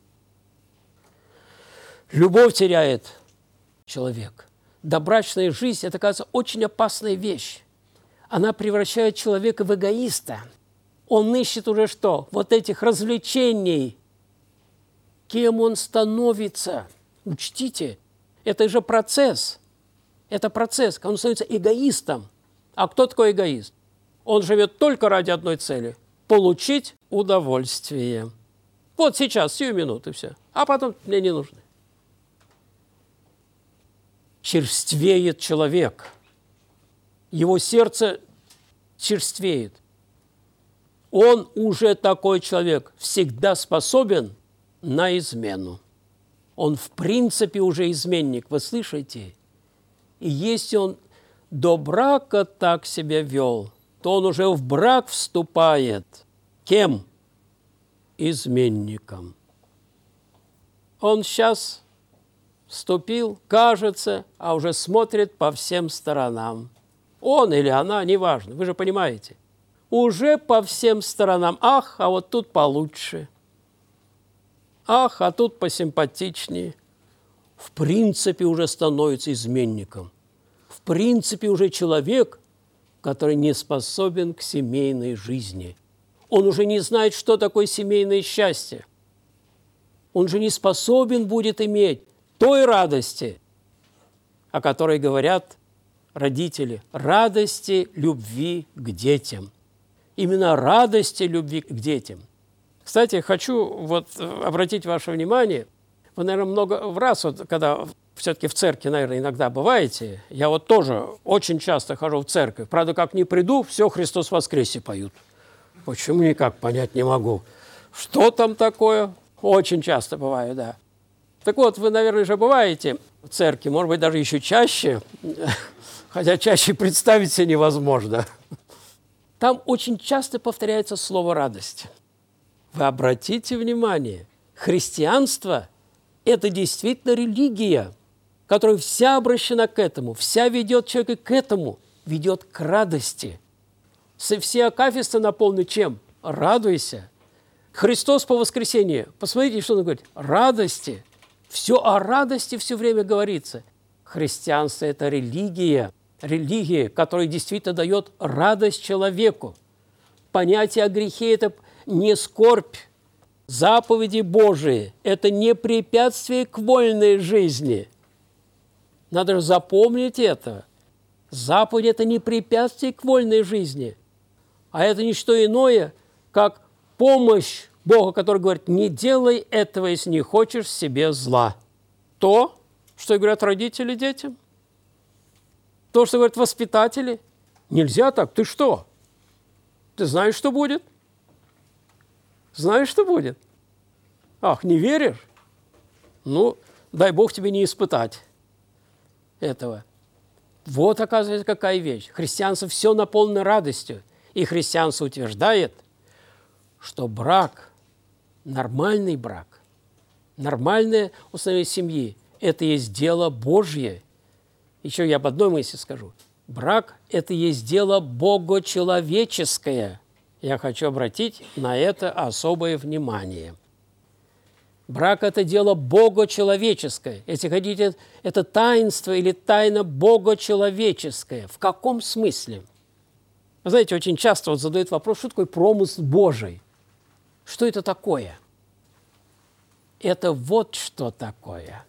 Speaker 1: Любовь теряет человек. Добрачная жизнь – это, кажется, очень опасная вещь. Она превращает человека в эгоиста. Он ищет уже что? Вот этих развлечений. Кем он становится? Учтите, это же процесс. Это процесс. Он становится эгоистом. А кто такой эгоист? Он живет только ради одной цели – получить удовольствие. Вот сейчас, сию минуту, и все. А потом мне не нужно. Черствеет человек. Его сердце черствеет. Он уже такой человек, всегда способен на измену. Он в принципе уже изменник, вы слышите? И если он до брака так себя вел, то он уже в брак вступает. Кем? Изменником. Он сейчас вступил, кажется, а уже смотрит по всем сторонам. Он или она, неважно, вы же понимаете. Уже по всем сторонам. Ах, а вот тут получше. Ах, а тут посимпатичнее. В принципе, уже становится изменником. В принципе, уже человек, который не способен к семейной жизни. Он уже не знает, что такое семейное счастье. Он же не способен будет иметь той радости, о которой говорят родители, радости любви к детям. Именно радости любви к детям. Кстати, хочу вот обратить ваше внимание, вы, наверное, много раз, вот, когда все-таки в церкви, наверное, иногда бываете, я вот тоже очень часто хожу в церковь, правда, как не приду, все «Христос воскресе» поют. Почему, никак понять не могу. Что там такое? Очень часто бываю, да. Так вот, вы, наверное, же бываете в церкви, может быть, даже еще чаще, хотя чаще представить себе невозможно. Там очень часто повторяется слово «радость». Вы обратите внимание, христианство – это действительно религия, которая вся обращена к этому, вся ведет человека к этому, ведет к радости. Все акафисты наполнены чем? Радуйся. Христос по воскресенье, посмотрите, что он говорит, радости. Все о радости все время говорится. Христианство – это религия, которая действительно дает радость человеку. Понятие о грехе – это не скорбь. Заповеди Божии – это не препятствие к вольной жизни. Надо же запомнить это. Заповедь – это не препятствие к вольной жизни, а это не что иное, как помощь Бога, который говорит, не делай этого, если не хочешь себе зла. То, что говорят родители детям, то, что говорят воспитатели, нельзя так, ты что? Ты знаешь, что будет? Знаешь, что будет? Ах, не веришь? Ну, дай Бог тебе не испытать этого. Вот, оказывается, какая вещь. Христианство все наполнено радостью. И христианство утверждает, что брак, нормальный брак, нормальное установление семьи – это есть дело Божье. Еще я об одной мысли скажу. Брак – это есть дело богочеловеческое. Я хочу обратить на это особое внимание. Брак – это дело богочеловеческое. Если хотите, это таинство или тайна богочеловеческая. В каком смысле? Вы знаете, очень часто вот задают вопрос, что такое промысл Божий? Что это такое? Это вот что такое.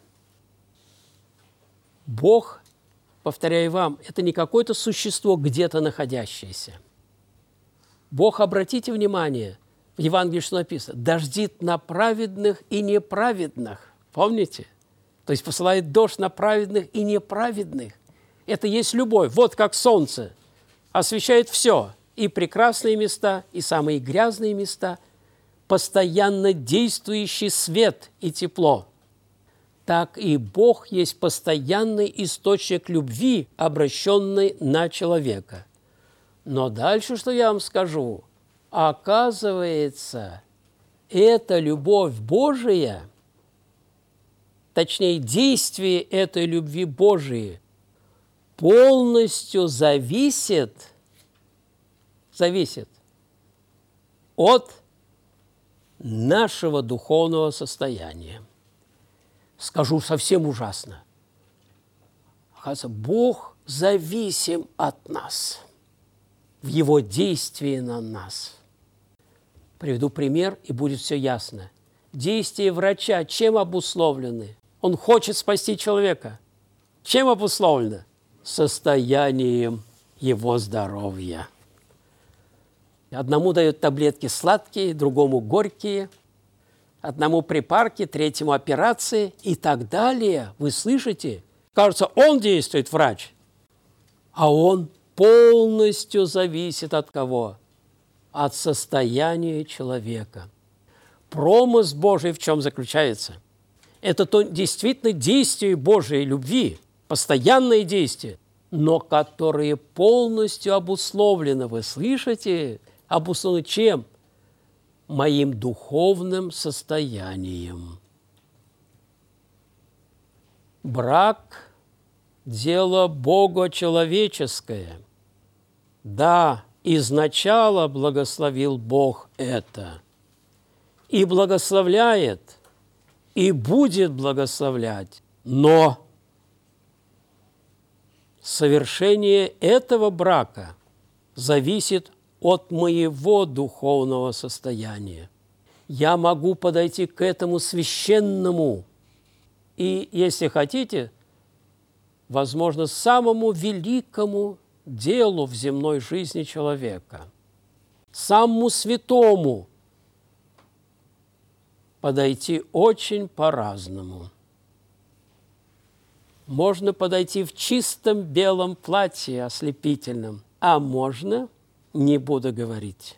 Speaker 1: Бог, повторяю вам, это не какое-то существо, где-то находящееся. Бог, обратите внимание, в Евангелии что написано? Дождит на праведных и неправедных. Помните? То есть посылает дождь на праведных и неправедных. Это есть любовь. Вот как солнце освещает все, и прекрасные места, и самые грязные места, постоянно действующий свет и тепло. Так и Бог есть постоянный источник любви, обращенный на человека. Но дальше, что я вам скажу, оказывается, эта любовь Божия, точнее, действие этой любви Божией полностью зависит от нашего духовного состояния. Скажу совсем ужасно. Оказывается, Бог зависим от нас в Его действии на нас. Приведу пример, и будет все ясно. Действия врача чем обусловлены? Он хочет спасти человека. Чем обусловлено? Состоянием его здоровья. Одному дают таблетки сладкие, другому горькие, одному припарки, третьему операции и так далее. Вы слышите? Кажется, он действует, врач, а он полностью зависит от кого? От состояния человека. Промысл Божий в чем заключается? Это то действительно действие Божией любви, постоянное действие, но которое полностью обусловлено. Вы слышите? Обусловлено чем? Моим духовным состоянием. Брак – дело богочеловеческое. Да, изначало благословил Бог это, и благословляет, и будет благословлять, но совершение этого брака зависит от моего духовного состояния. Я могу подойти к этому священному и, если хотите, возможно, самому великому делу в земной жизни человека, самому святому, подойти очень по-разному. Можно подойти в чистом белом платье ослепительном, а можно, не буду говорить.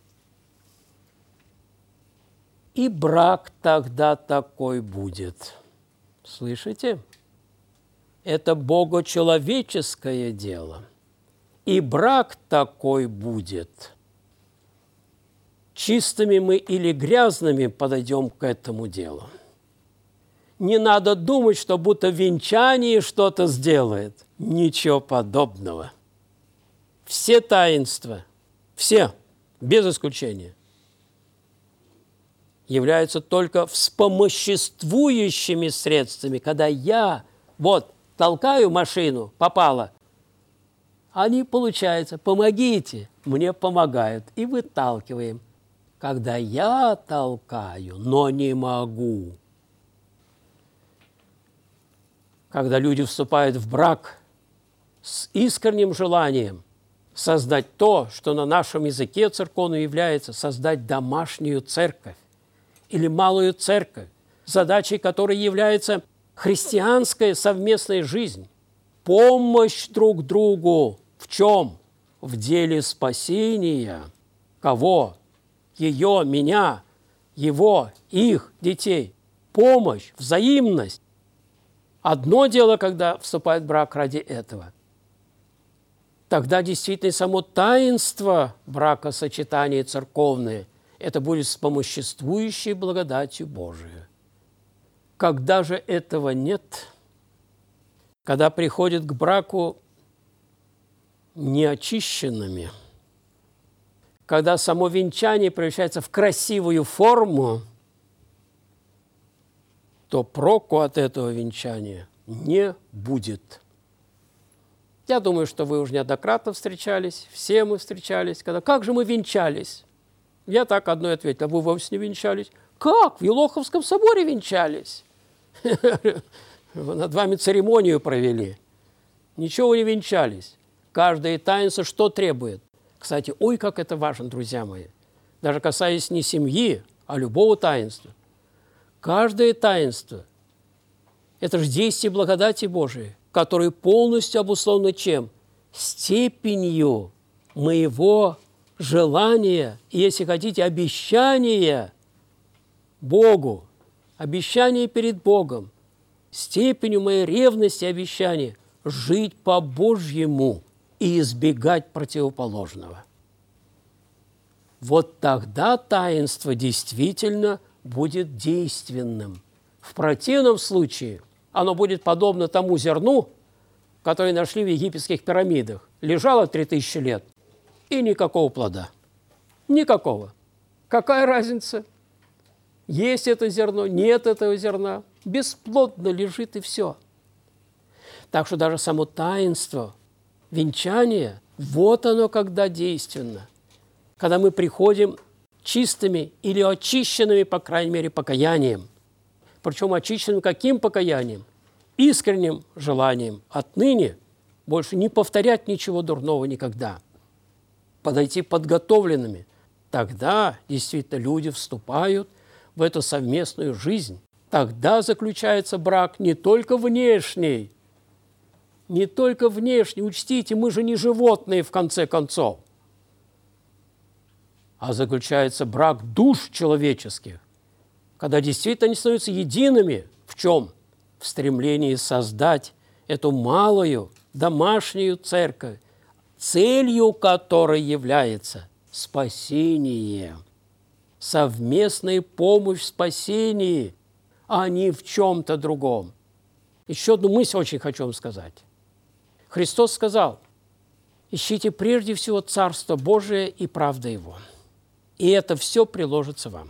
Speaker 1: И брак тогда такой будет. Слышите? Это богочеловеческое дело. И брак такой будет. Чистыми мы или грязными подойдем к этому делу. Не надо думать, что будто венчание что-то сделает. Ничего подобного. Все таинства, все, без исключения, являются только вспомоществующими средствами. Когда я толкаю машину, попала, они, получается, помогите, мне помогают, и выталкиваем. Когда я толкаю, но не могу. Когда люди вступают в брак с искренним желанием создать то, что на нашем языке церковном является создать домашнюю церковь или малую церковь, задачей которой является христианская совместная жизнь, помощь друг другу. В чем? В деле спасения. Кого? Ее, меня, его, их, детей. Помощь, взаимность. Одно дело, когда вступает в брак ради этого. Тогда действительно само таинство бракосочетания церковное – это будет вспомоществующей благодатью Божией. Когда же этого нет, когда приходит к браку неочищенными, когда само венчание превращается в красивую форму, то проку от этого венчания не будет. Я думаю, что вы уже неоднократно встречались, все мы встречались, когда «как же мы венчались?» Я так одной ответил: а вы вовсе не венчались. Как? В Елоховском соборе венчались. Над вами церемонию провели. Ничего не венчались. Каждое таинство что требует? Кстати, ой, как это важно, друзья мои. Даже касаясь не семьи, а любого таинства. Каждое таинство – это же действие благодати Божией, которое полностью обусловлено чем? Степенью моего желания, и, если хотите, обещания Богу, обещание перед Богом, степенью моей ревности и обещания жить по-божьему и избегать противоположного. Вот тогда таинство действительно будет действенным. В противном случае оно будет подобно тому зерну, которое нашли в египетских пирамидах. Лежало 3000 лет, и никакого плода. Никакого. Какая разница? Есть это зерно, нет этого зерна. Бесплодно лежит, и все. Так что даже само таинство венчания, вот оно когда действенно. Когда мы приходим чистыми или очищенными, по крайней мере, покаянием. Причем очищенным каким покаянием? Искренним желанием отныне больше не повторять ничего дурного никогда. Подойти подготовленными. Тогда действительно люди вступают в эту совместную жизнь. Тогда заключается брак не только внешний. Не только внешний. Учтите, мы же не животные в конце концов. А заключается брак душ человеческих, когда действительно они становятся едиными. В чем? В стремлении создать эту малую домашнюю церковь, целью которой является спасение, совместная помощь в спасении, а не в чем-то другом. Еще одну мысль очень хочу вам сказать. Христос сказал: ищите прежде всего Царство Божие и правда Его, и это все приложится вам.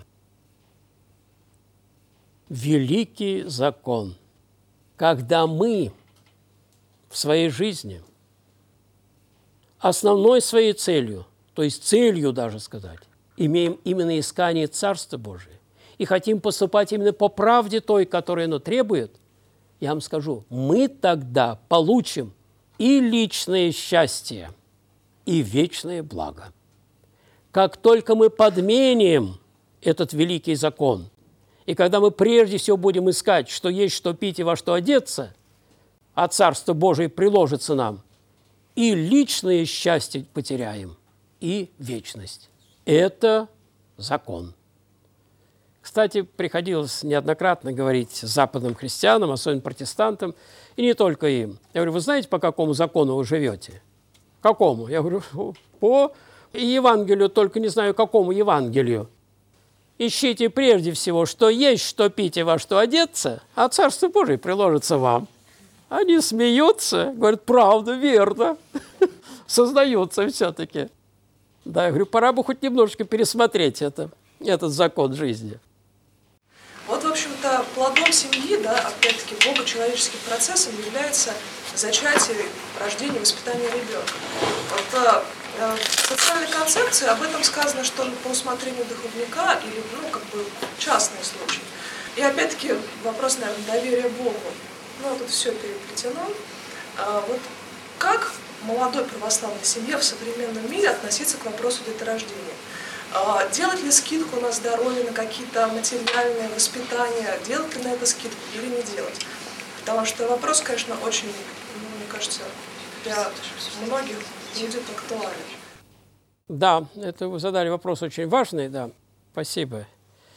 Speaker 1: Великий закон. Когда мы в своей жизни основной своей целью, то есть целью даже сказать, имеем именно искание Царства Божия и хотим поступать именно по правде той, которую оно требует, я вам скажу, мы тогда получим и личное счастье, и вечное благо. Как только мы подменим этот великий закон, и когда мы прежде всего будем искать, что есть, что пить и во что одеться, а Царство Божие приложится нам, и личное счастье потеряем, и вечность. Это закон. Кстати, приходилось неоднократно говорить западным христианам, особенно протестантам, и не только им. Я говорю: вы знаете, по какому закону вы живете? Какому? Я говорю: по Евангелию, только не знаю, какому Евангелию. Ищите прежде всего, что есть, что пить и во что одеться, а Царство Божие приложится вам. Они смеются, говорят: правда, верно. Создаются все-таки. Да, я говорю, пора бы хоть немножечко пересмотреть этот закон жизни.
Speaker 2: Вот, в общем-то, плодом семьи, да, опять-таки, богочеловеческим процессом является зачатие, рождение, воспитание ребенка. Вот, в социальной концепции об этом сказано, что по усмотрению духовника или, частный случай. И опять-таки вопрос, наверное, доверия Богу. Тут все переплетено. Вот как молодой православной семье в современном мире относиться к вопросу деторождения? Делать ли скидку на здоровье, на какие-то материальные воспитания, делать ли на это скидку или не делать? Потому что вопрос, конечно, очень, мне кажется, для многих будет актуален.
Speaker 1: Да, это вы задали вопрос очень важный, да, спасибо.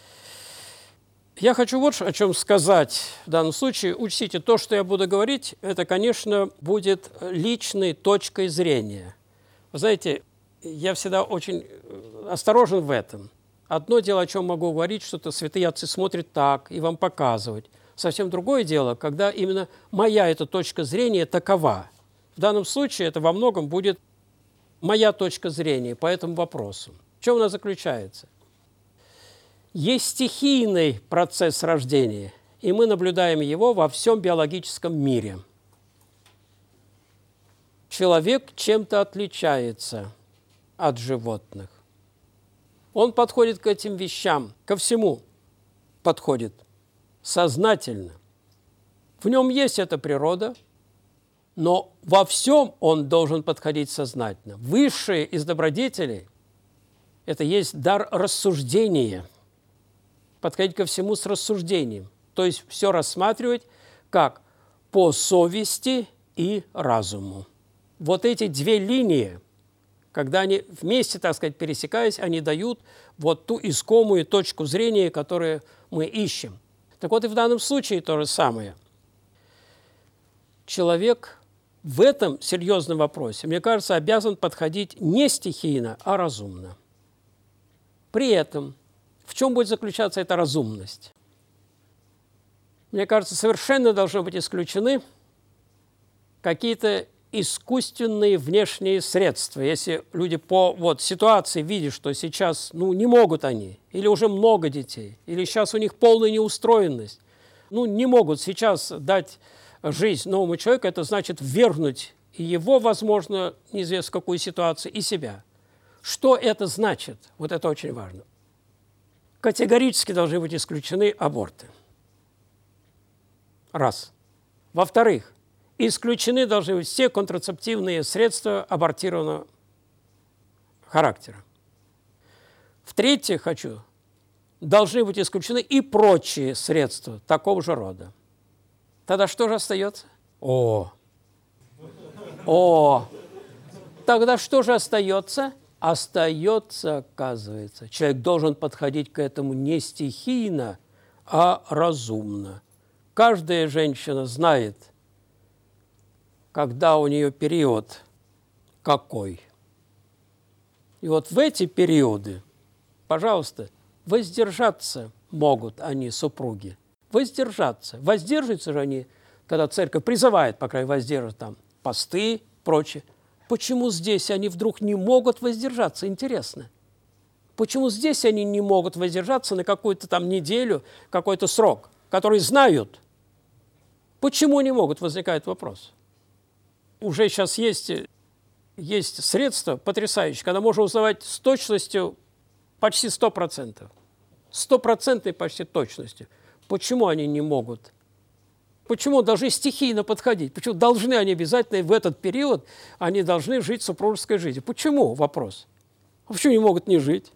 Speaker 1: Я хочу вот о чем сказать в данном случае. Учтите, то, что я буду говорить, это, конечно, будет личной точкой зрения. Вы знаете, я всегда очень осторожен в этом. Одно дело, о чем могу говорить, что-то святые отцы смотрят так и вам показывать. Совсем другое дело, когда именно моя эта точка зрения такова. В данном случае это во многом будет моя точка зрения по этому вопросу. В чем она заключается? Есть стихийный процесс рождения, и мы наблюдаем его во всем биологическом мире. Человек чем-то отличается от животных. Он подходит к этим вещам, ко всему подходит сознательно. В нем есть эта природа, но во всем он должен подходить сознательно. Высшее из добродетелей – это есть дар рассуждения. Подходить ко всему с рассуждением. То есть все рассматривать как по совести и разуму. Вот эти две линии, когда они вместе, так сказать, пересекаясь, они дают вот ту искомую точку зрения, которую мы ищем. Так вот и в данном случае то же самое. Человек в этом серьезном вопросе, мне кажется, обязан подходить не стихийно, а разумно. При этом в чем будет заключаться эта разумность? Мне кажется, совершенно должны быть исключены какие-то искусственные внешние средства. Если люди по ситуации видят, что сейчас не могут они, или уже много детей, или сейчас у них полная неустроенность, не могут сейчас дать жизнь новому человеку, это значит ввергнуть и его, возможно, неизвестно в какую ситуацию, и себя. Что это значит? Вот это очень важно. Категорически должны быть исключены аборты. Раз. Во-вторых, исключены должны быть все контрацептивные средства абортированного характера. В-третьих, должны быть исключены и прочие средства такого же рода. Тогда что же остается? Тогда что же остается? Остается, оказывается, человек должен подходить к этому не стихийно, а разумно. Каждая женщина знает, когда у нее период какой. И вот в эти периоды, пожалуйста, воздержаться могут они, супруги. Воздержаться. Воздерживаются же они, когда церковь призывает, по крайней мере, воздерживать там посты, прочее. Почему здесь они вдруг не могут воздержаться? Интересно. Почему здесь они не могут воздержаться на какую-то там неделю, какой-то срок, который знают? Почему не могут? Возникает вопрос. Уже сейчас есть средства потрясающие, когда можно узнавать с точностью почти 100%. 100% почти точностью. Почему они не могут? Почему должны стихийно подходить? Почему должны они обязательно в этот период, они должны жить супружеской жизнью? Почему? Вопрос. А почему не могут не жить?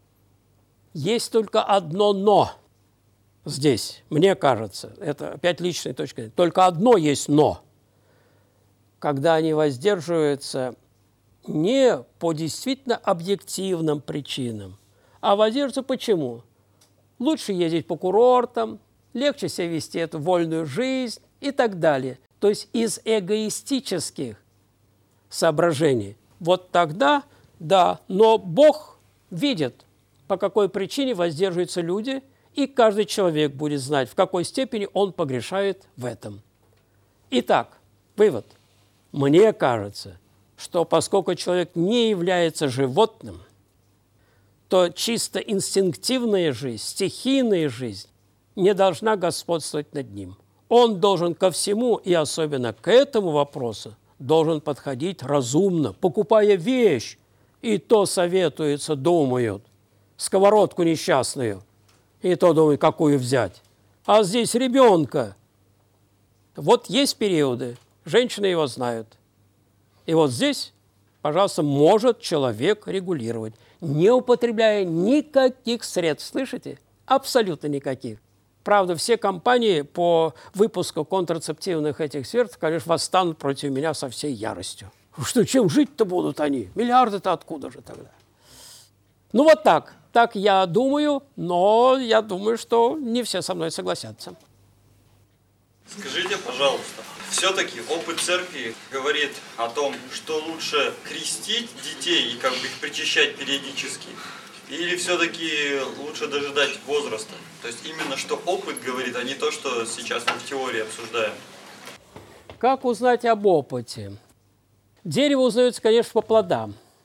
Speaker 1: Есть только одно «но» здесь, мне кажется. Это опять личная точка зрения. Только одно есть «но». Когда они воздерживаются не по действительно объективным причинам, а воздерживаются почему? Лучше ездить по курортам, легче себя вести эту вольную жизнь и так далее. То есть из эгоистических соображений. Вот тогда, да, но Бог видит, по какой причине воздерживаются люди, и каждый человек будет знать, в какой степени он погрешает в этом. Итак, вывод. Мне кажется, что поскольку человек не является животным, то чисто инстинктивная жизнь, стихийная жизнь не должна господствовать над ним. Он должен ко всему, и особенно к этому вопросу, должен подходить разумно, покупая вещь, и то советуется, думают, сковородку несчастную, и то думают, какую взять. А здесь ребенка. Вот есть периоды, женщины его знают. И вот здесь, пожалуйста, может человек регулировать, не употребляя никаких средств. Слышите? Абсолютно никаких. Правда, все компании по выпуску контрацептивных этих средств, конечно, восстанут против меня со всей яростью. Что, чем жить-то будут они? Миллиарды-то откуда же тогда? Ну вот так. Так я думаю, но я думаю, что не все со мной согласятся.
Speaker 3: Скажите, пожалуйста, все-таки опыт церкви говорит о том, что лучше крестить детей и как бы их причащать периодически, или все-таки лучше дожидать возраста? То есть именно что опыт говорит, а не то, что сейчас мы в теории обсуждаем.
Speaker 1: Как узнать об опыте? Дерево узнается, конечно, по плодам.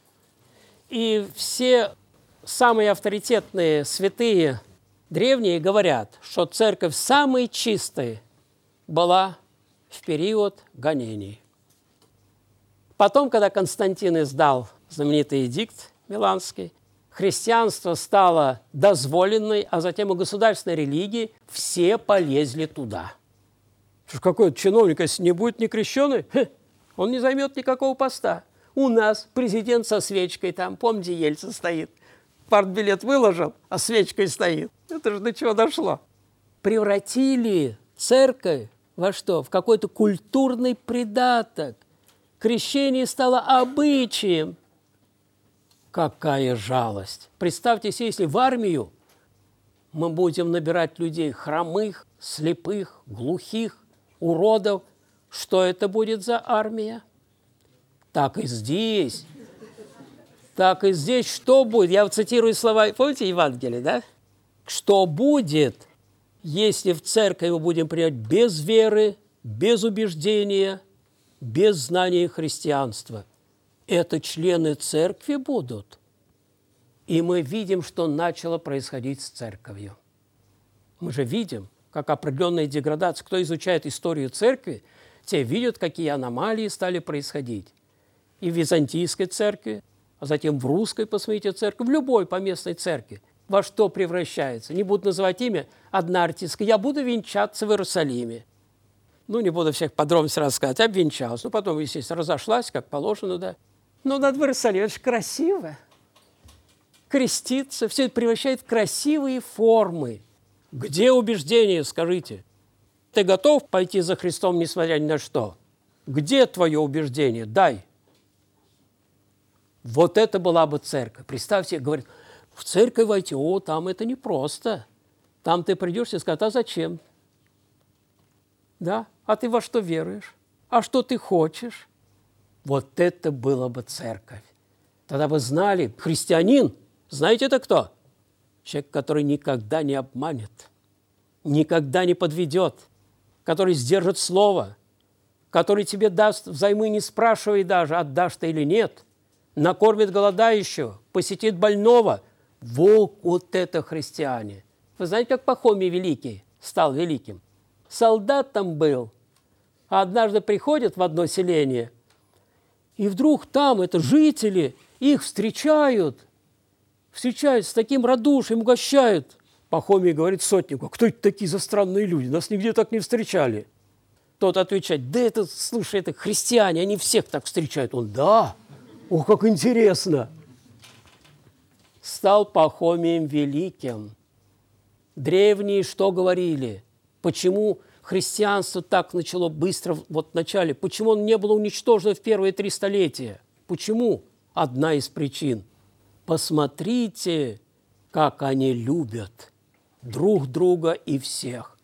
Speaker 1: И все самые авторитетные святые древние говорят, что церковь самой чистой была в период гонений. Потом, когда Константин издал знаменитый эдикт Миланский, христианство стало дозволенной, а затем и государственной религией, все полезли туда. Какой-то чиновник, если не будет не крещеный, он не займет никакого поста. У нас президент со свечкой там, помните, Ельцин стоит. Партбилет выложил, а свечкой стоит. Это же до чего дошло. Превратили церковь во что? В какой-то культурный придаток. Крещение стало обычаем. Какая жалость! Представьте себе, если в армию мы будем набирать людей хромых, слепых, глухих, уродов, что это будет за армия? Так и здесь. Так и здесь что будет? Я цитирую слова, помните Евангелие, да? Что будет, если в церковь мы будем принять без веры, без убеждения, без знания христианства? Это члены церкви будут. И мы видим, что начало происходить с церковью. Мы же видим, как определенная деградация. Кто изучает историю церкви, те видят, какие аномалии стали происходить. И в Византийской церкви, а затем в русской, посмотрите, церкви, в любой поместной церкви. Во что превращается? Не буду называть имя, одна артистка. Я буду венчаться в Иерусалиме. Не буду всех подробностей рассказывать. Обвенчалась. Потом, естественно, разошлась, как положено, да. Но надо в Иерусалиме. Это же красиво. Креститься. Все это превращает в красивые формы. Где убеждение, скажите? Ты готов пойти за Христом, несмотря ни на что? Где твое убеждение? Дай. Вот это была бы церковь. Представьте, говорит, в церковь войти, там это непросто. Там ты придешь и скажешь, а зачем? Да? А ты во что веруешь? А что ты хочешь? Вот это была бы церковь. Тогда бы знали, христианин, знаете это кто? Человек, который никогда не обманет, никогда не подведет, который сдержит слово, который тебе даст взаймы, не спрашивая даже, отдашь ты или нет, накормит голодающего, посетит больного. Вот это христиане. Вы знаете, как Пахомий Великий стал великим? Солдат там был, а однажды приходит в одно селение, и вдруг там это жители их встречают с таким радушием, угощают. Пахомий говорит сотнику, кто это такие за странные люди, нас нигде так не встречали. Тот отвечает, да это, слушай, это христиане, они всех так встречают. Он, да, ох, как интересно. Стал Пахомием Великим. Древние что говорили? Почему христианство так начало быстро в начале? Почему оно не было уничтожено в первые 3 столетия? Почему? Одна из причин. Посмотрите, как они любят друг друга и всех.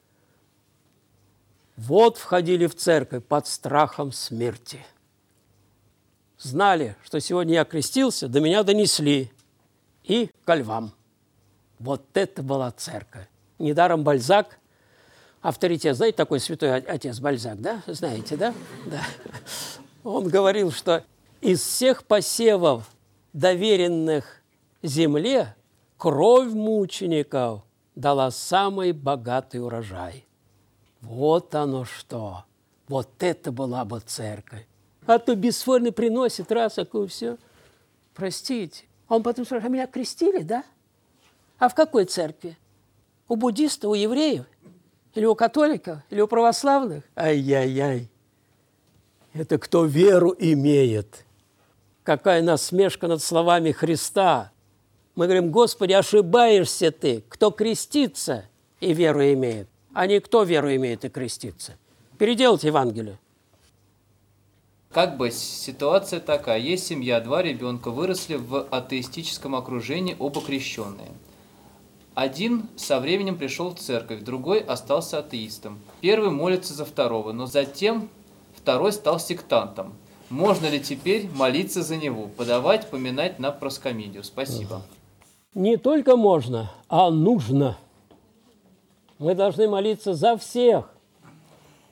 Speaker 1: Вот входили в церковь под страхом смерти. Знали, что сегодня я крестился, до меня донесли. И ко львам. Вот это была церковь. Недаром Бальзак, авторитет, знаете, такой святой отец Бальзак, да? Знаете, да? Да. Он говорил, что из всех посевов, доверенных земле, кровь мучеников дала самый богатый урожай. Вот оно что. Вот это была бы церковь. А то бесформенный приносит раз, такое все. Простите. А он потом спрашивает, а меня крестили, да? А в какой церкви? У буддистов, у евреев? Или у католиков? Или у православных? Ай-яй-яй. Это кто веру имеет. Какая насмешка над словами Христа. Мы говорим, Господи, ошибаешься ты, кто крестится и веру имеет, а не кто веру имеет и крестится. Переделать Евангелие.
Speaker 4: Как бы ситуация такая. Есть семья, 2 ребенка, выросли в атеистическом окружении, оба крещенные. Один со временем пришел в церковь, другой остался атеистом. Первый молится за второго, но затем второй стал сектантом. Можно ли теперь молиться за него, подавать, поминать на проскомидию? Спасибо.
Speaker 1: Не только можно, а нужно. Мы должны молиться за всех.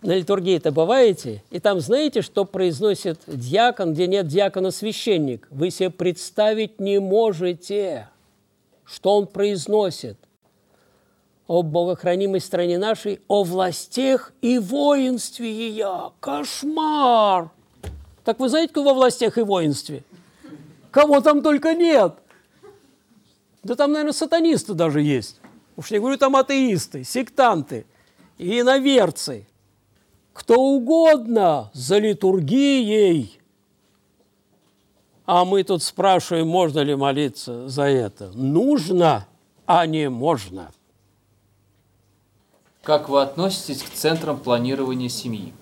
Speaker 1: на литургии-то бываете, и там знаете, что произносит диакон, где нет диакона священник? Вы себе представить не можете, что он произносит. О богохранимой стране нашей, о властях и воинстве ее. Кошмар! Так вы знаете, кто во властях и воинстве? Кого там только нет. Да там, наверное, сатанисты даже есть. Уж не говорю, там атеисты, сектанты, иноверцы. Кто угодно за литургией. А мы тут спрашиваем, можно ли молиться за это. Нужно, а не можно.
Speaker 4: Как вы относитесь к центрам планирования семьи?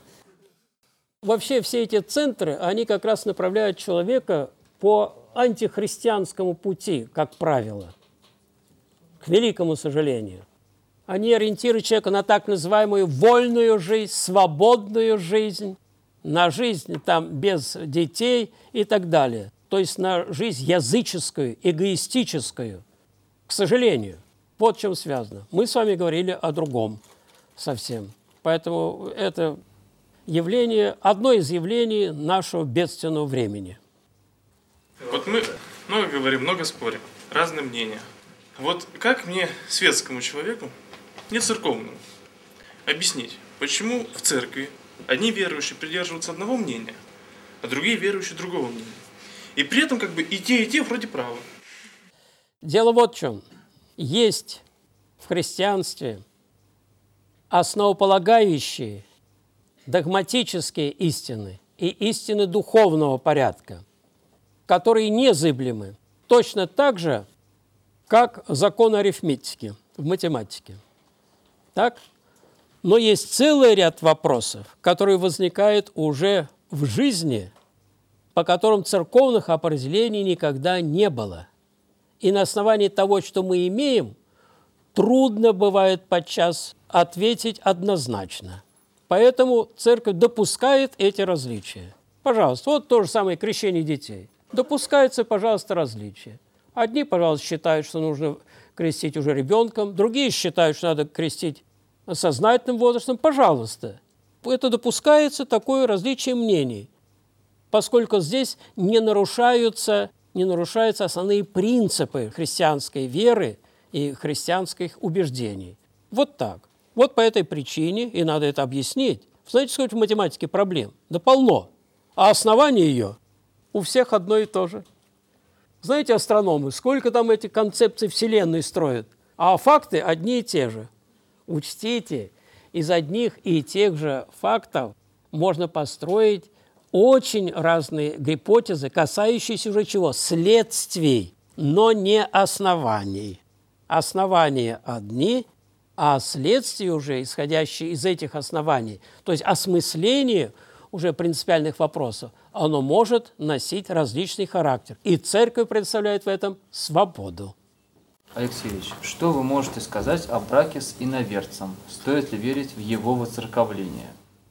Speaker 1: Вообще все эти центры, они как раз направляют человека по антихристианскому пути, как правило, к великому сожалению. Они ориентируют человека на так называемую вольную жизнь, свободную жизнь, на жизнь там без детей и так далее. То есть на жизнь языческую, эгоистическую, к сожалению. Вот в чем связано. Мы с вами говорили о другом совсем. Поэтому это явление, одно из явлений нашего бедственного времени.
Speaker 5: Вот мы много говорим, много спорим, разные мнения. Вот как мне, светскому человеку, не церковному, объяснить, почему в церкви одни верующие придерживаются одного мнения, а другие верующие другого мнения? И при этом как бы и те вроде правы.
Speaker 1: Дело вот в чем. Есть в христианстве основополагающие догматические истины и истины духовного порядка, которые незыблемы, точно так же, как закон арифметики в математике. Так? Но есть целый ряд вопросов, которые возникают уже в жизни, по которым церковных определений никогда не было. И на основании того, что мы имеем, трудно бывает подчас ответить однозначно. Поэтому церковь допускает эти различия. Пожалуйста, вот то же самое крещение детей. Допускается, пожалуйста, различия. Одни, пожалуйста, считают, что нужно крестить уже ребенком, другие считают, что надо крестить сознательным возрастом. Пожалуйста. Это допускается, такое различие мнений, поскольку здесь не нарушаются основные принципы христианской веры и христианских убеждений. Вот так. Вот по этой причине, и надо это объяснить. Знаете, сколько в математике проблем? Да полно. А основание ее у всех одно и то же. Знаете, астрономы, сколько там этих концепций Вселенной строят? А факты одни и те же. Учтите, из одних и тех же фактов можно построить очень разные гипотезы, касающиеся уже чего? Следствий, но не оснований. Основания одни, а следствия уже, исходящие из этих оснований, то есть осмысление уже принципиальных вопросов, оно может носить различный характер. И церковь представляет в этом свободу.
Speaker 4: Алексей Ильич, что вы можете сказать о браке с иноверцем? Стоит ли верить в его воцерковление?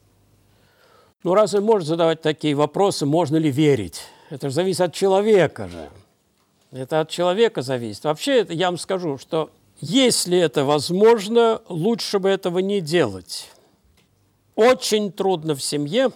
Speaker 1: Ну, разве можно задавать такие вопросы, можно ли верить? Это же зависит от человека же. Это от человека зависит. Вообще, я вам скажу, что если это возможно, лучше бы этого не делать. Очень трудно в семье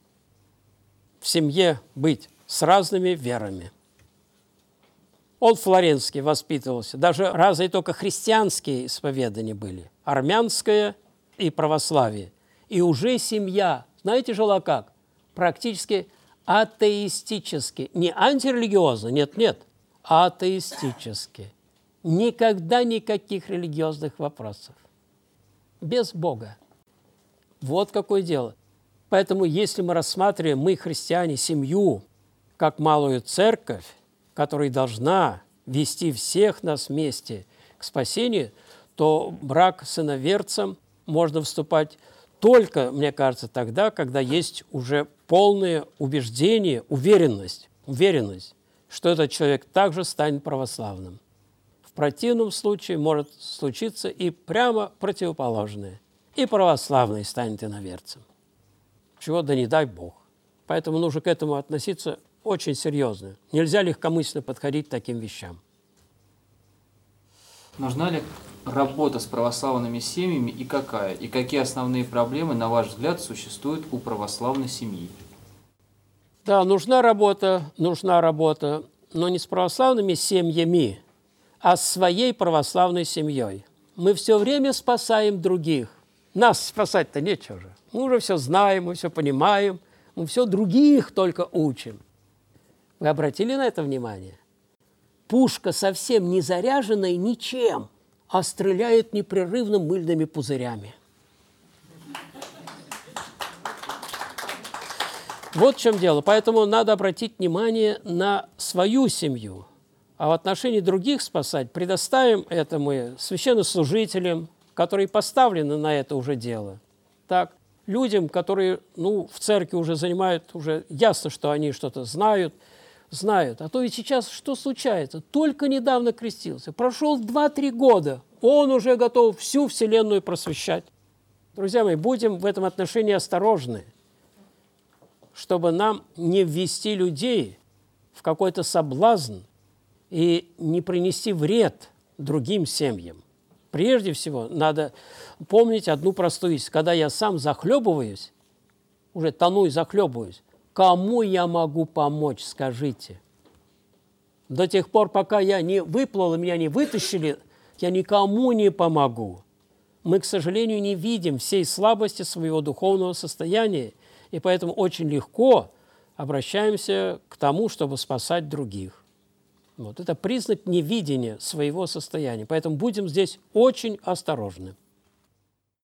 Speaker 1: быть с разными верами. Он Флоренский воспитывался. Даже разные только христианские исповедания были. Армянское и православие. И уже семья, знаете, жила как? Практически атеистически. Не антирелигиозно, нет, атеистически. Никогда никаких религиозных вопросов. Без Бога. Вот какое дело. Поэтому если мы рассматриваем, мы, христиане, семью, как малую церковь, которая должна вести всех нас вместе к спасению, то брак с иноверцем можно вступать только, мне кажется, тогда, когда есть уже полное убеждение, уверенность, что этот человек также станет православным. В противном случае может случиться и прямо противоположное. И православный станет иноверцем. Чего да не дай Бог. Поэтому нужно к этому относиться очень серьезно. Нельзя легкомысленно подходить к таким вещам.
Speaker 4: Нужна ли работа с православными семьями и какая? И какие основные проблемы, на ваш взгляд, существуют у православной семьи?
Speaker 1: Да, нужна работа, но не с православными семьями, а с своей православной семьей. Мы все время спасаем других. Нас спасать-то нечего же. Мы уже все знаем, мы все понимаем, мы все других только учим. Вы обратили на это внимание? Пушка совсем не заряженная ничем, а стреляет непрерывно мыльными пузырями. Вот в чем дело. Поэтому надо обратить внимание на свою семью. А в отношении других спасать предоставим это мы священнослужителям, которые поставлены на это уже дело. Так, людям, которые в церкви уже занимают, уже ясно, что они что-то знают. А то ведь сейчас что случается? Только недавно крестился. Прошел 2-3 года. Он уже готов всю вселенную просвещать. Друзья мои, будем в этом отношении осторожны, чтобы нам не ввести людей в какой-то соблазн и не принести вред другим семьям. Прежде всего, надо помнить одну простую вещь. Когда я сам захлебываюсь, уже тону и захлебываюсь, кому я могу помочь, скажите? До тех пор, пока я не выплыл, меня не вытащили, я никому не помогу. Мы, к сожалению, не видим всей слабости своего духовного состояния, и поэтому очень легко обращаемся к тому, чтобы спасать других. Вот это признак невидения своего состояния. Поэтому будем здесь очень осторожны.